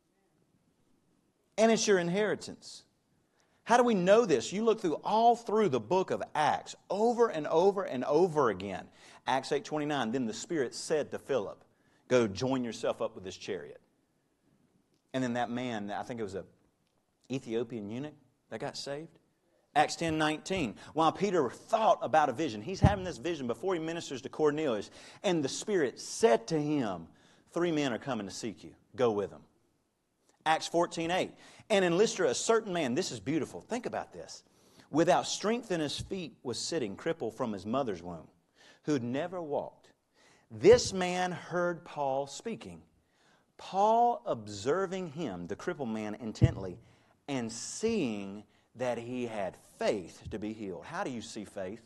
And it's your inheritance. How do we know this? You look all through the book of Acts, over and over and over again. Acts 8:29, then the Spirit said to Philip, go join yourself up with this chariot. And then that man, I think it was an Ethiopian eunuch that got saved. Acts 10:19, while Peter thought about a vision, he's having this vision before he ministers to Cornelius, and the Spirit said to him, 3 men are coming to seek you. Go with them. Acts 14:8, and in Lystra a certain man, this is beautiful, think about this, without strength in his feet was sitting, crippled from his mother's womb, who had never walked. This man heard Paul speaking. Paul observing him, the crippled man, intently, and seeing that he had faith to be healed. How do you see faith?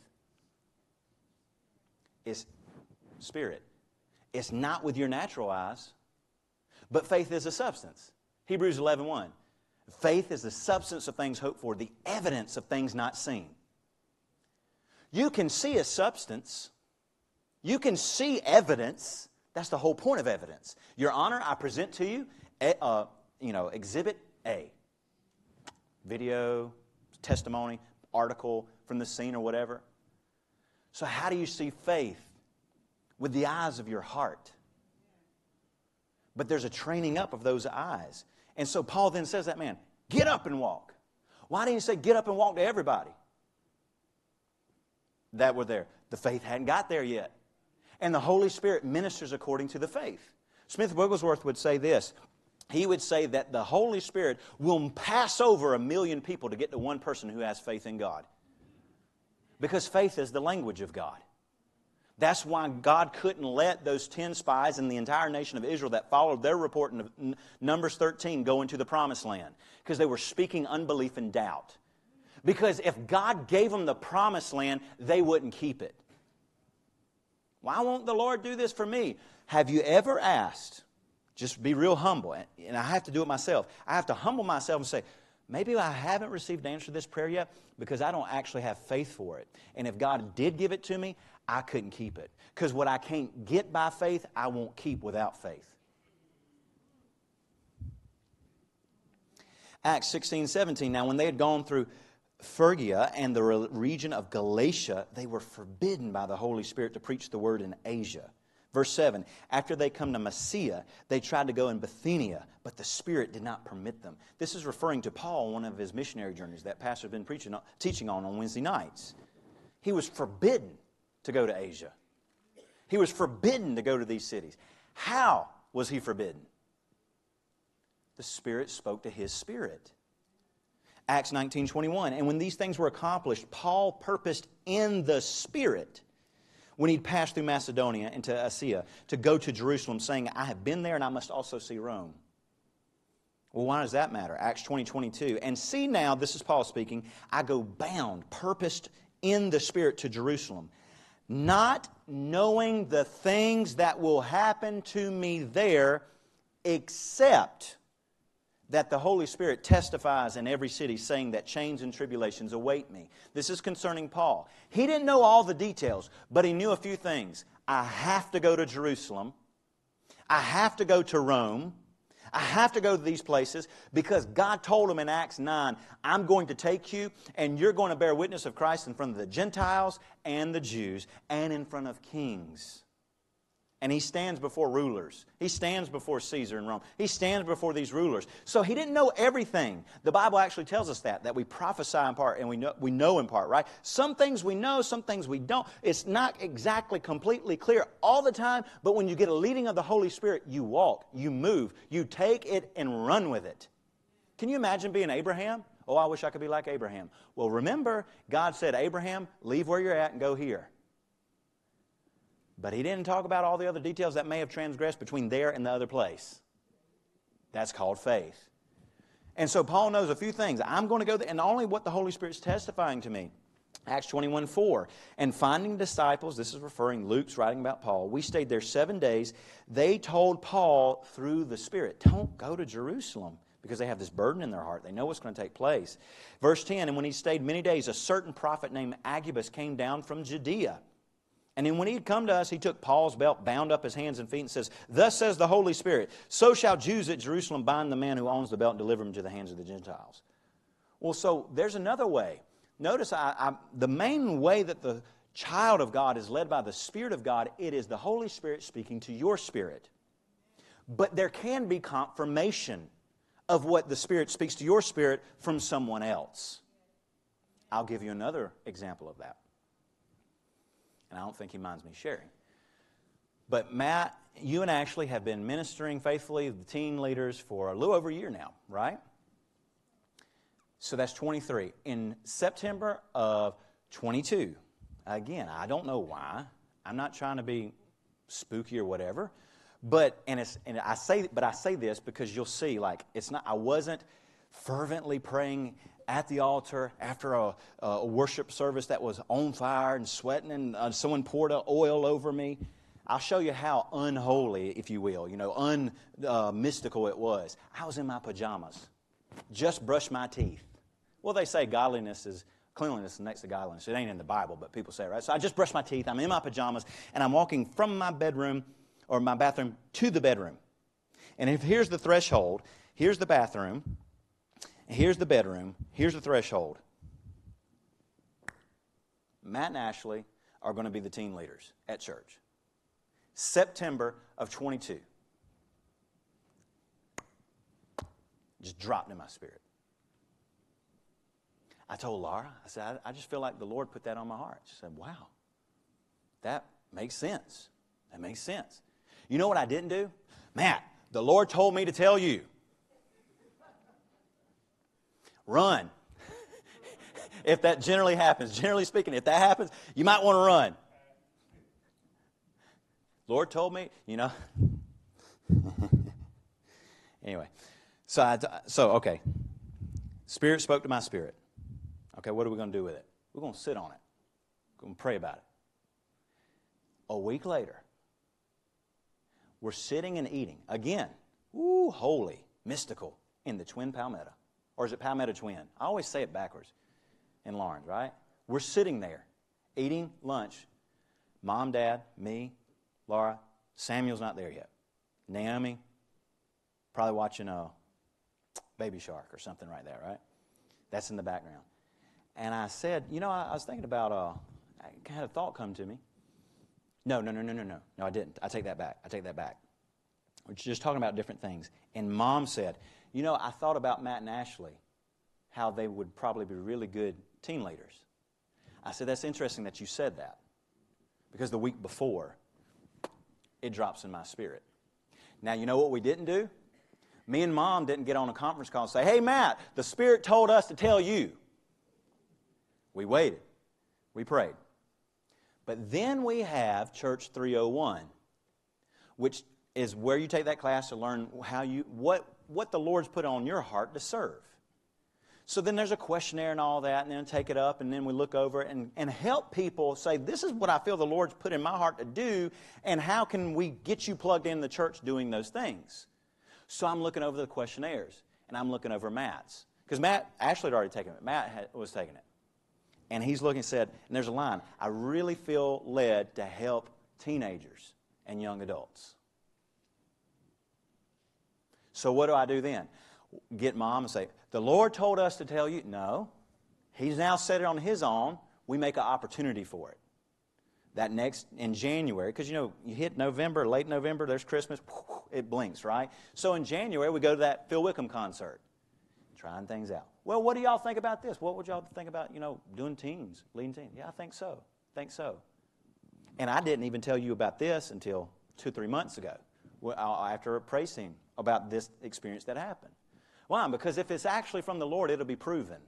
It's spirit. It's not with your natural eyes, but faith is a substance. Hebrews 11:1. Faith is the substance of things hoped for, the evidence of things not seen. You can see a substance. You can see evidence. That's the whole point of evidence. Your Honor, I present to you, Exhibit A. Video, testimony, article from the scene or whatever. So how do you see faith? With the eyes of your heart. But there's a training up of those eyes. And so Paul then says to that man, get up and walk. Why didn't he say get up and walk to everybody that were there? The faith hadn't got there yet. And the Holy Spirit ministers according to the faith. Smith Wigglesworth would say this. He would say that the Holy Spirit will pass over 1 million people to get to one person who has faith in God. Because faith is the language of God. That's why God couldn't let those 10 spies and the entire nation of Israel that followed their report in Numbers 13 go into the promised land. Because they were speaking unbelief and doubt. Because if God gave them the promised land, they wouldn't keep it. Why won't the Lord do this for me? Have you ever asked, just be real humble, and I have to do it myself. I have to humble myself and say, maybe I haven't received the answer to this prayer yet because I don't actually have faith for it. And if God did give it to me, I couldn't keep it. Because what I can't get by faith, I won't keep without faith. Acts 16:17. Now when they had gone through Phrygia and the region of Galatia, they were forbidden by the Holy Spirit to preach the word in Asia. Verse 7, after they come to Mysia, they tried to go in Bithynia, but the Spirit did not permit them. This is referring to Paul, one of his missionary journeys that pastor's been teaching on Wednesday nights. He was forbidden to go to Asia. He was forbidden to go to these cities. How was he forbidden? The Spirit spoke to his spirit. Acts 19:21, and when these things were accomplished, Paul purposed in the Spirit, when he'd passed through Macedonia into Achaia, to go to Jerusalem, saying, I have been there and I must also see Rome. Well, why does that matter? Acts 20:22, and see now, this is Paul speaking, I go bound, purposed in the Spirit to Jerusalem, not knowing the things that will happen to me there, except that the Holy Spirit testifies in every city, saying that chains and tribulations await me. This is concerning Paul. He didn't know all the details, but he knew a few things. I have to go to Jerusalem. I have to go to Rome. I have to go to these places because God told him in Acts 9, I'm going to take you and you're going to bear witness of Christ in front of the Gentiles and the Jews and in front of kings. And he stands before rulers. He stands before Caesar in Rome. He stands before these rulers. So he didn't know everything. The Bible actually tells us that we prophesy in part and we know in part, right? Some things we know, some things we don't. It's not exactly completely clear all the time, but when you get a leading of the Holy Spirit, you walk, you move, you take it and run with it. Can you imagine being Abraham? Oh, I wish I could be like Abraham. Well, remember, God said, Abraham, leave where you're at and go here. But he didn't talk about all the other details that may have transgressed between there and the other place. That's called faith. And so Paul knows a few things. I'm going to go there, and only what the Holy Spirit's testifying to me. Acts 21:4. And finding disciples, this is referring, Luke's writing about Paul. We stayed there 7 days. They told Paul through the Spirit, don't go to Jerusalem, because they have this burden in their heart. They know what's going to take place. Verse 10, and when he stayed many days, a certain prophet named Agabus came down from Judea. And then when he had come to us, he took Paul's belt, bound up his hands and feet, and says, thus says the Holy Spirit, so shall Jews at Jerusalem bind the man who owns the belt and deliver him to the hands of the Gentiles. Well, so there's another way. Notice the main way that the child of God is led by the Spirit of God, it is the Holy Spirit speaking to your spirit. But there can be confirmation of what the Spirit speaks to your spirit from someone else. I'll give you another example of that. And I don't think he minds me sharing. But Matt, you and Ashley have been ministering faithfully to the teen leaders for a little over a year now, right? So that's 23. In September of 22, again, I don't know why. I'm not trying to be spooky or whatever. But I say this because you'll see, like, it's not. I wasn't fervently praying at the altar after a worship service that was on fire and sweating, and someone poured oil over me. I'll show you how unholy, if you will, mystical it was. I was in my pajamas, just brushed my teeth. Well, they say cleanliness is next to godliness. It ain't in the Bible, but people say it, right? So I just brushed my teeth. I'm in my pajamas, and I'm walking from my bedroom or my bathroom to the bedroom. And if here's the threshold, here's the bathroom, here's the bedroom, here's the threshold. Matt and Ashley are going to be the teen leaders at church. September of 22. Just dropped in my spirit. I told Laura, I said, I just feel like the Lord put that on my heart. She said, wow, that makes sense. That makes sense. You know what I didn't do? Matt, the Lord told me to tell you. Run. If that generally happens, generally speaking, if that happens, you might want to run. Lord told me, Anyway, okay. Spirit spoke to my spirit. Okay, what are we going to do with it? We're going to sit on it. We're going to pray about it. A week later, we're sitting and eating. Again, holy, mystical, in the Twin Palmetto. Or is it Palmetto Twin? I always say it backwards in Lawrence, right? We're sitting there, eating lunch. Mom, Dad, me, Laura. Samuel's not there yet. Naomi, probably watching a Baby Shark or something right there, right? That's in the background. And I said, I was thinking about, I had a thought come to me. No, I didn't. I take that back. We're just talking about different things. And Mom said, I thought about Matt and Ashley, how they would probably be really good teen leaders. I said, that's interesting that you said that. Because the week before, it drops in my spirit. Now, you know what we didn't do? Me and Mom didn't get on a conference call and say, hey, Matt, the Spirit told us to tell you. We waited. We prayed. But then we have Church 301, which is where you take that class to learn what the Lord's put on your heart to serve. So then there's a questionnaire and all that, and then take it up, and then we look over it and help people say, this is what I feel the Lord's put in my heart to do, and how can we get you plugged in the church doing those things? So I'm looking over the questionnaires, and I'm looking over Matt's. Because Ashley had already taken it. Matt was taking it. And he's looking and said, and there's a line, I really feel led to help teenagers and young adults. So what do I do then? Get Mom and say, the Lord told us to tell you. No. He's now set it on His own. We make an opportunity for it. That next, in January, because you hit November, late November, there's Christmas, it blinks, right? So in January, we go to that Phil Wickham concert, trying things out. Well, what do y'all think about this? What would y'all think about, doing teams, leading teams? Yeah, I think so. And I didn't even tell you about this until 2-3 months ago, after a praise team, about this experience that happened. Why? Because if it's actually from the Lord, it'll be proven.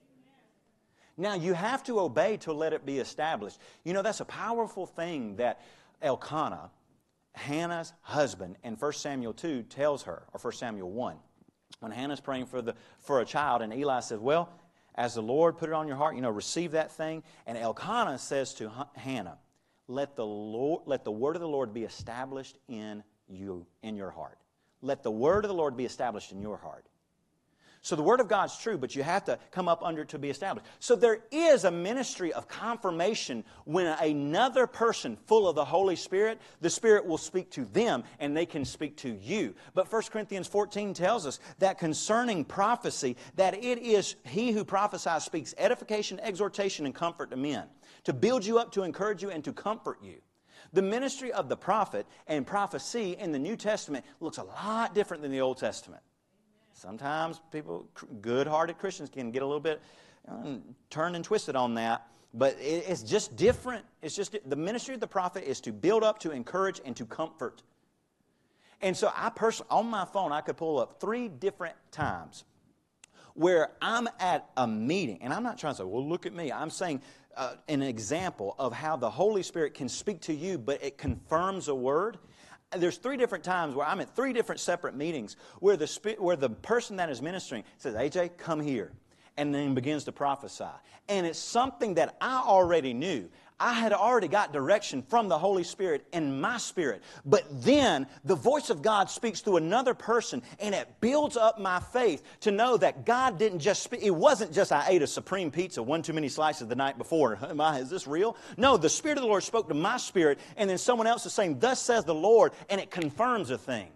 Now, you have to obey to let it be established. That's a powerful thing that Elkanah, Hannah's husband, in 1 Samuel 2 tells her, or 1 Samuel 1. When Hannah's praying for a child, and Eli says, well, as the Lord put it on your heart, receive that thing. And Elkanah says to Hannah, let the word of the Lord be established in you, in your heart. Let the word of the Lord be established in your heart. So the Word of God's true, but you have to come up under it to be established. So there is a ministry of confirmation when another person full of the Holy Spirit, the Spirit will speak to them and they can speak to you. But 1 Corinthians 14 tells us that concerning prophecy, that it is he who prophesies speaks edification, exhortation, and comfort to men, to build you up, to encourage you, and to comfort you. The ministry of the prophet and prophecy in the New Testament looks a lot different than the Old Testament. Sometimes people, good-hearted Christians, can get a little bit turned and twisted on that. But it's just different. It's just the ministry of the prophet is to build up, to encourage, and to comfort. And so I personally, on my phone, I could pull up 3 different times where I'm at a meeting. And I'm not trying to say, well, look at me. I'm saying an example of how the Holy Spirit can speak to you, but it confirms a word. There's 3 different times where I'm at 3 different separate meetings where the person that is ministering says, AJ, come here, and then begins to prophesy. And it's something that I already knew. I had already got direction from the Holy Spirit in my spirit. But then the voice of God speaks through another person, and it builds up my faith to know that God didn't just speak. It wasn't just I ate a supreme pizza, 1 too many slices the night before. Is this real? No, the Spirit of the Lord spoke to my spirit, and then someone else is saying, thus says the Lord, and it confirms a thing.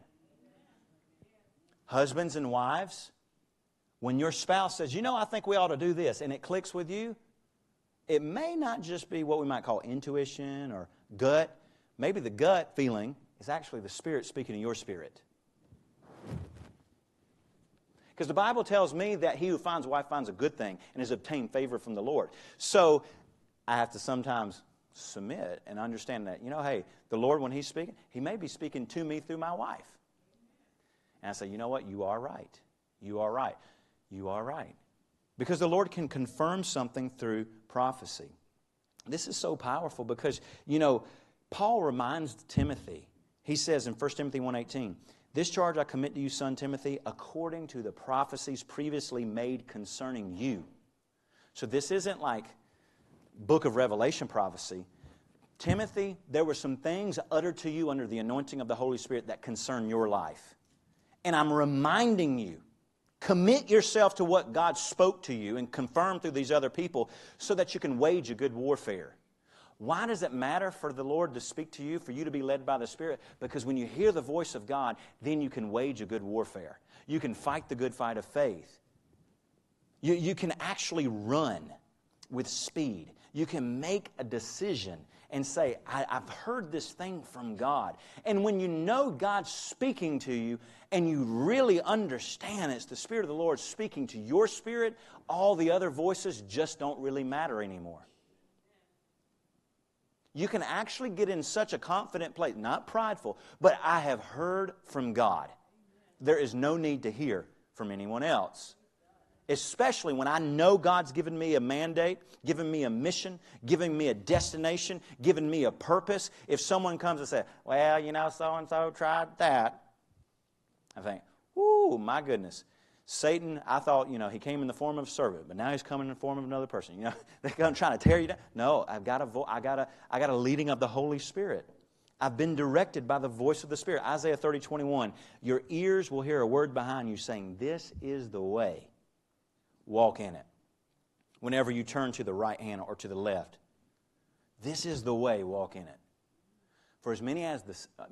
Husbands and wives, when your spouse says, I think we ought to do this, and it clicks with you, it may not just be what we might call intuition or gut. Maybe the gut feeling is actually the Spirit speaking to your spirit. Because the Bible tells me that he who finds a wife finds a good thing and has obtained favor from the Lord. So I have to sometimes submit and understand that, hey, the Lord, when He's speaking, He may be speaking to me through my wife. And I say, you know what? You are right. You are right. You are right. Because the Lord can confirm something through prophecy. This is so powerful because, Paul reminds Timothy. He says in 1 Timothy 1:18, this charge I commit to you, son Timothy, according to the prophecies previously made concerning you. So this isn't like book of Revelation prophecy. Timothy, there were some things uttered to you under the anointing of the Holy Spirit that concern your life. And I'm reminding you, commit yourself to what God spoke to you and confirmed through these other people so that you can wage a good warfare. Why does it matter for the Lord to speak to you, for you to be led by the Spirit? Because when you hear the voice of God, then you can wage a good warfare. You can fight the good fight of faith. You can actually run with speed. You can make a decision and say, I've heard this thing from God. And when you know God's speaking to you and you really understand it's the Spirit of the Lord speaking to your spirit, all the other voices just don't really matter anymore. You can actually get in such a confident place, not prideful, but I have heard from God. There is no need to hear from anyone else. Especially when I know God's given me a mandate, given me a mission, given me a destination, given me a purpose. If someone comes and says, well, so-and-so tried that, I think, whoo, my goodness. Satan, I thought, he came in the form of a servant, but now he's coming in the form of another person. They're trying to tear you down. No, I got a leading of the Holy Spirit. I've been directed by the voice of the Spirit. Isaiah 30:21, your ears will hear a word behind you saying, this is the way. Walk in it. Whenever you turn to the right hand or to the left, this is the way. Walk in it. For as many as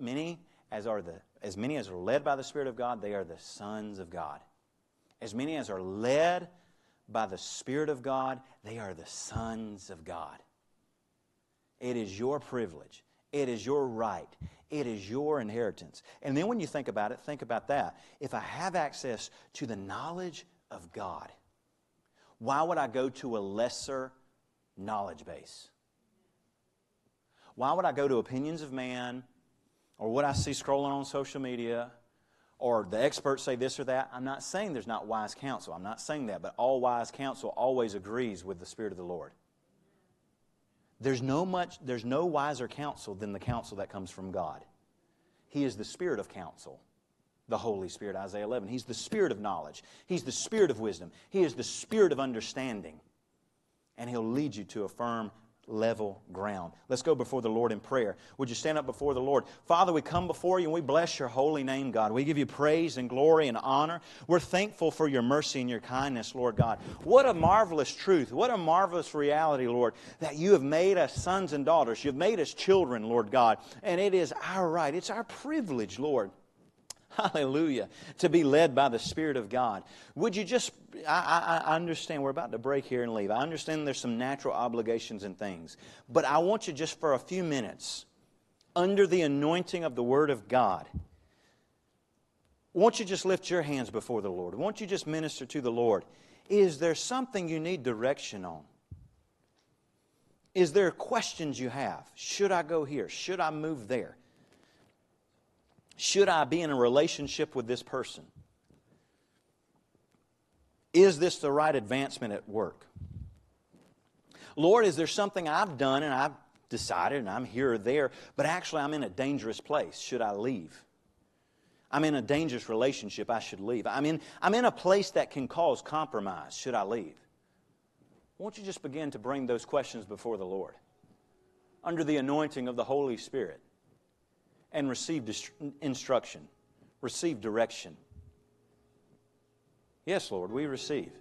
are led by the Spirit of God, they are the sons of God. As many as are led by the Spirit of God, they are the sons of God. It is your privilege. It is your right. It is your inheritance. And then when you think about it, think about that. If I have access to the knowledge of God, why would I go to a lesser knowledge base? Why would I go to opinions of man, or what I see scrolling on social media, or the experts say this or that? I'm not saying there's not wise counsel. I'm not saying that. But all wise counsel always agrees with the Spirit of the Lord. There's no wiser counsel than the counsel that comes from God. He is the Spirit of counsel, the Holy Spirit, Isaiah 11. He's the Spirit of knowledge. He's the Spirit of wisdom. He is the Spirit of understanding. And He'll lead you to a firm, level ground. Let's go before the Lord in prayer. Would you stand up before the Lord? Father, we come before you and we bless your holy name, God. We give you praise and glory and honor. We're thankful for your mercy and your kindness, Lord God. What a marvelous truth. What a marvelous reality, Lord, that you have made us sons and daughters. You've made us children, Lord God. And it is our right. It's our privilege, Lord. Hallelujah. To be led by the Spirit of God. Would you just, I understand we're about to break here and leave. I understand there's some natural obligations and things. But I want you just for a few minutes, under the anointing of the Word of God, won't you just lift your hands before the Lord? Won't you just minister to the Lord? Is there something you need direction on? Is there questions you have? Should I go here? Should I move there? Should I be in a relationship with this person? Is this the right advancement at work? Lord, is there something I've done and I've decided and I'm here or there, but actually I'm in a dangerous place? Should I leave? I'm in a dangerous relationship. I should leave. I'm in a place that can cause compromise. Should I leave? Won't you just begin to bring those questions before the Lord under the anointing of the Holy Spirit? And receive instruction, receive direction. Yes, Lord, we receive.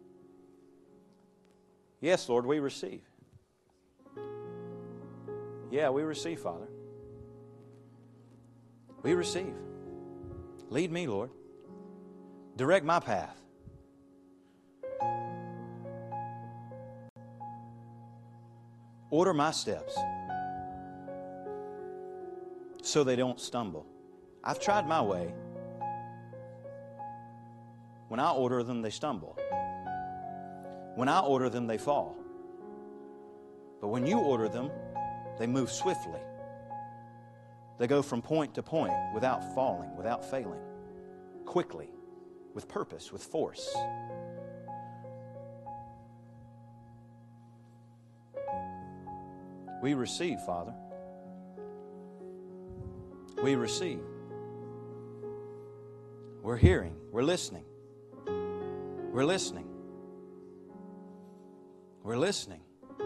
Yes, Lord, we receive. Yeah, we receive, Father. We receive. Lead me, Lord. Direct my path. Order my steps, so they don't stumble. I've tried my way. When I order them, they stumble. When I order them, they fall. But when you order them, they move swiftly. They go from point to point without falling, without failing, quickly, with purpose, with force. We receive, Father. We receive. We're hearing. We're listening. We're listening. We're listening.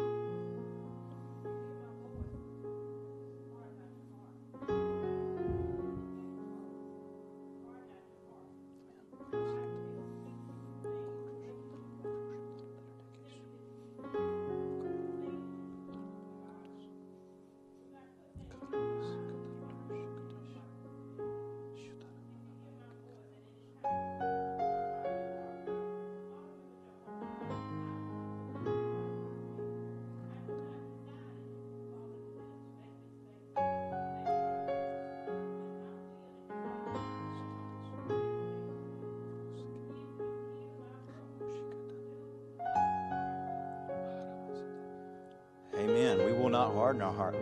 Amen. We will not harden our heart.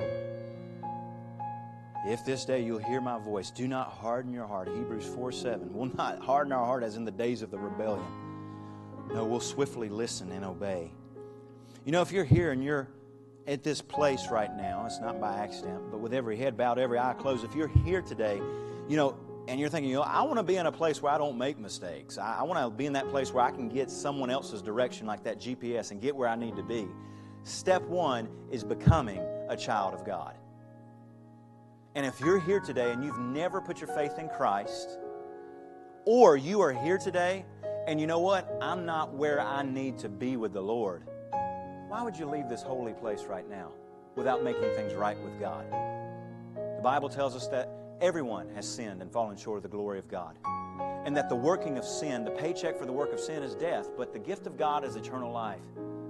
If this day you'll hear my voice, do not harden your heart. Hebrews 4:7. We'll not harden our heart as in the days of the rebellion. No, we'll swiftly listen and obey. You know, if you're here and you're at this place right now, it's not by accident, but with every head bowed, every eye closed, if you're here today, and you're thinking, I want to be in a place where I don't make mistakes. I want to be in that place where I can get someone else's direction like that GPS and get where I need to be. Step one is becoming a child of God. And if you're here today and you've never put your faith in Christ, or you are here today and you know what? I'm not where I need to be with the Lord. Why would you leave this holy place right now without making things right with God? The Bible tells us that everyone has sinned and fallen short of the glory of God. And that the working of sin, the paycheck for the work of sin is death, but the gift of God is eternal life.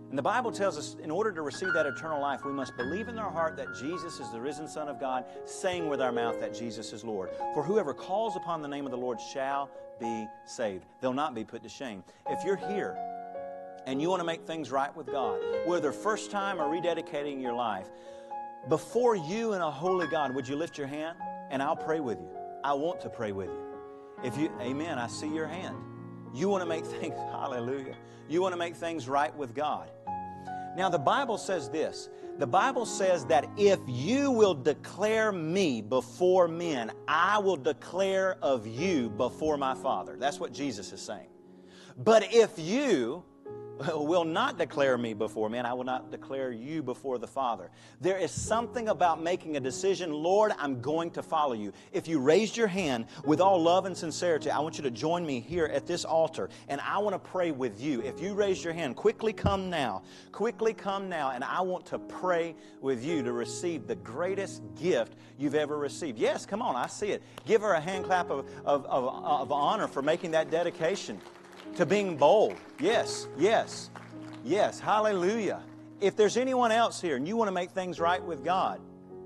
And the Bible tells us in order to receive that eternal life, we must believe in our heart that Jesus is the risen Son of God, saying with our mouth that Jesus is Lord. For whoever calls upon the name of the Lord shall be saved. They'll not be put to shame. If you're here and you want to make things right with God, whether first time or rededicating your life, before you and a holy God, would you lift your hand? And I'll pray with you. I want to pray with you. Amen, I see your hand. You want to make things, hallelujah. You want to make things right with God. Now, the Bible says this. The Bible says that if you will declare me before men, I will declare of you before my Father. That's what Jesus is saying. But if you will not declare me before men, I will not declare you before the Father. There is something about making a decision, Lord, I'm going to follow you. If you raised your hand with all love and sincerity, I want you to join me here at this altar, and I want to pray with you. If you raised your hand, quickly come now, and I want to pray with you to receive the greatest gift you've ever received. Yes, come on, I see it. Give her a hand clap of honor for making that dedication to being bold. Yes, yes, yes. Hallelujah. If there's anyone else here and you want to make things right with God,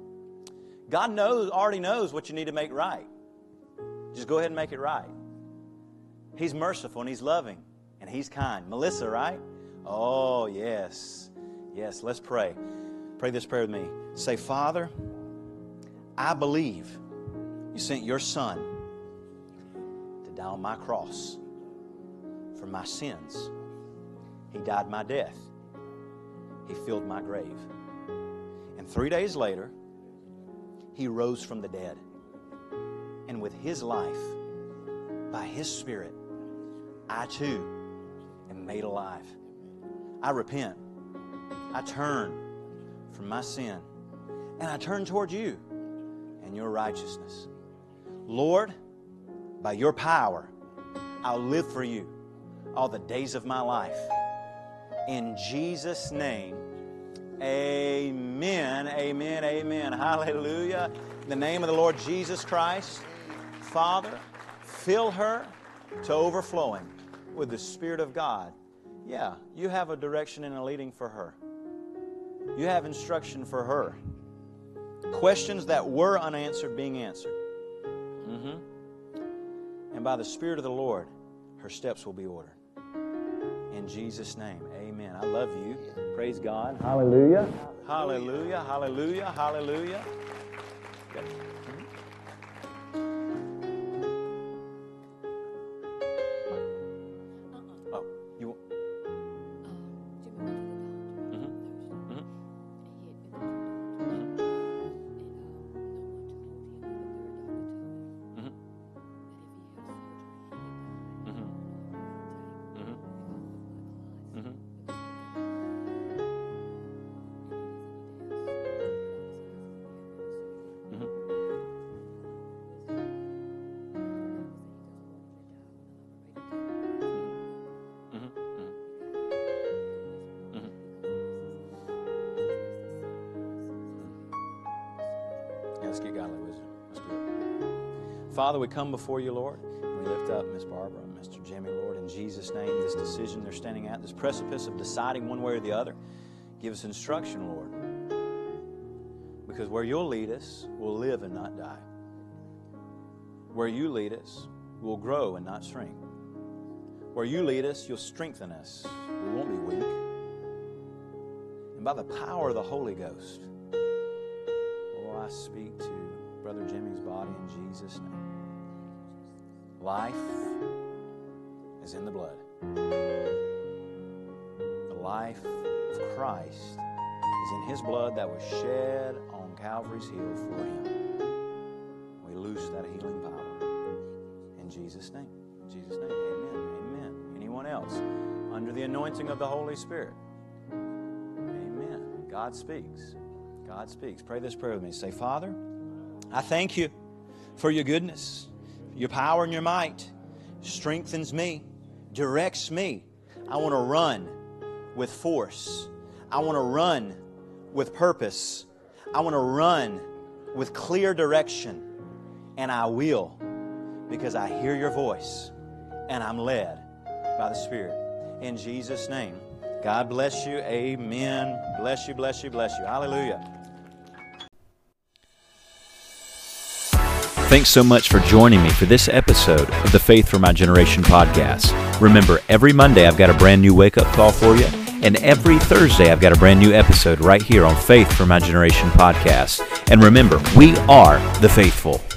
God already knows what you need to make right. Just go ahead and make it right. He's merciful and He's loving and He's kind. Melissa, right? Oh, yes. Yes, let's pray. Pray this prayer with me. Say, Father, I believe you sent your Son to die on my cross for my sins. He died my death. He filled my grave. And 3 days later, He rose from the dead. And with His life, by His Spirit, I too am made alive. I repent. I turn from my sin. And I turn toward you and your righteousness. Lord, by your power, I'll live for you all the days of my life. In Jesus' name, amen, amen, amen. Hallelujah. In the name of the Lord Jesus Christ, Father, fill her to overflowing with the Spirit of God. Yeah, you have a direction and a leading for her. You have instruction for her. Questions that were unanswered being answered. And by the Spirit of the Lord, her steps will be ordered. In Jesus' name, amen. I love you. Praise God. Hallelujah. Hallelujah. Hallelujah. Hallelujah. Good. Oh, you want? Let's get godly wisdom. Let's do it. Father, we come before you, Lord. We lift up Miss Barbara and Mr. Jimmy, Lord, in Jesus' name. This decision they're standing at, this precipice of deciding one way or the other, give us instruction, Lord. Because where you'll lead us, we'll live and not die. Where you lead us, we'll grow and not shrink. Where you lead us, you'll strengthen us. We won't be weak. And by the power of the Holy Ghost, I speak to Brother Jimmy's body in Jesus' name. Life is in the blood. The life of Christ is in His blood that was shed on Calvary's hill for Him. We loose that healing power. In Jesus' name. In Jesus' name. Amen. Amen. Anyone else? Under the anointing of the Holy Spirit. Amen. God speaks. God speaks. Pray this prayer with me. Say, Father, I thank you for your goodness, your power and your might. Strengthens me, directs me. I want to run with force. I want to run with purpose. I want to run with clear direction. And I will, because I hear your voice and I'm led by the Spirit. In Jesus' name, God bless you. Amen. Bless you, bless you, bless you. Hallelujah. Thanks so much for joining me for this episode of the Faith for My Generation podcast. Remember, every Monday I've got a brand new wake-up call for you, and every Thursday I've got a brand new episode right here on Faith for My Generation podcast. And remember, we are the faithful.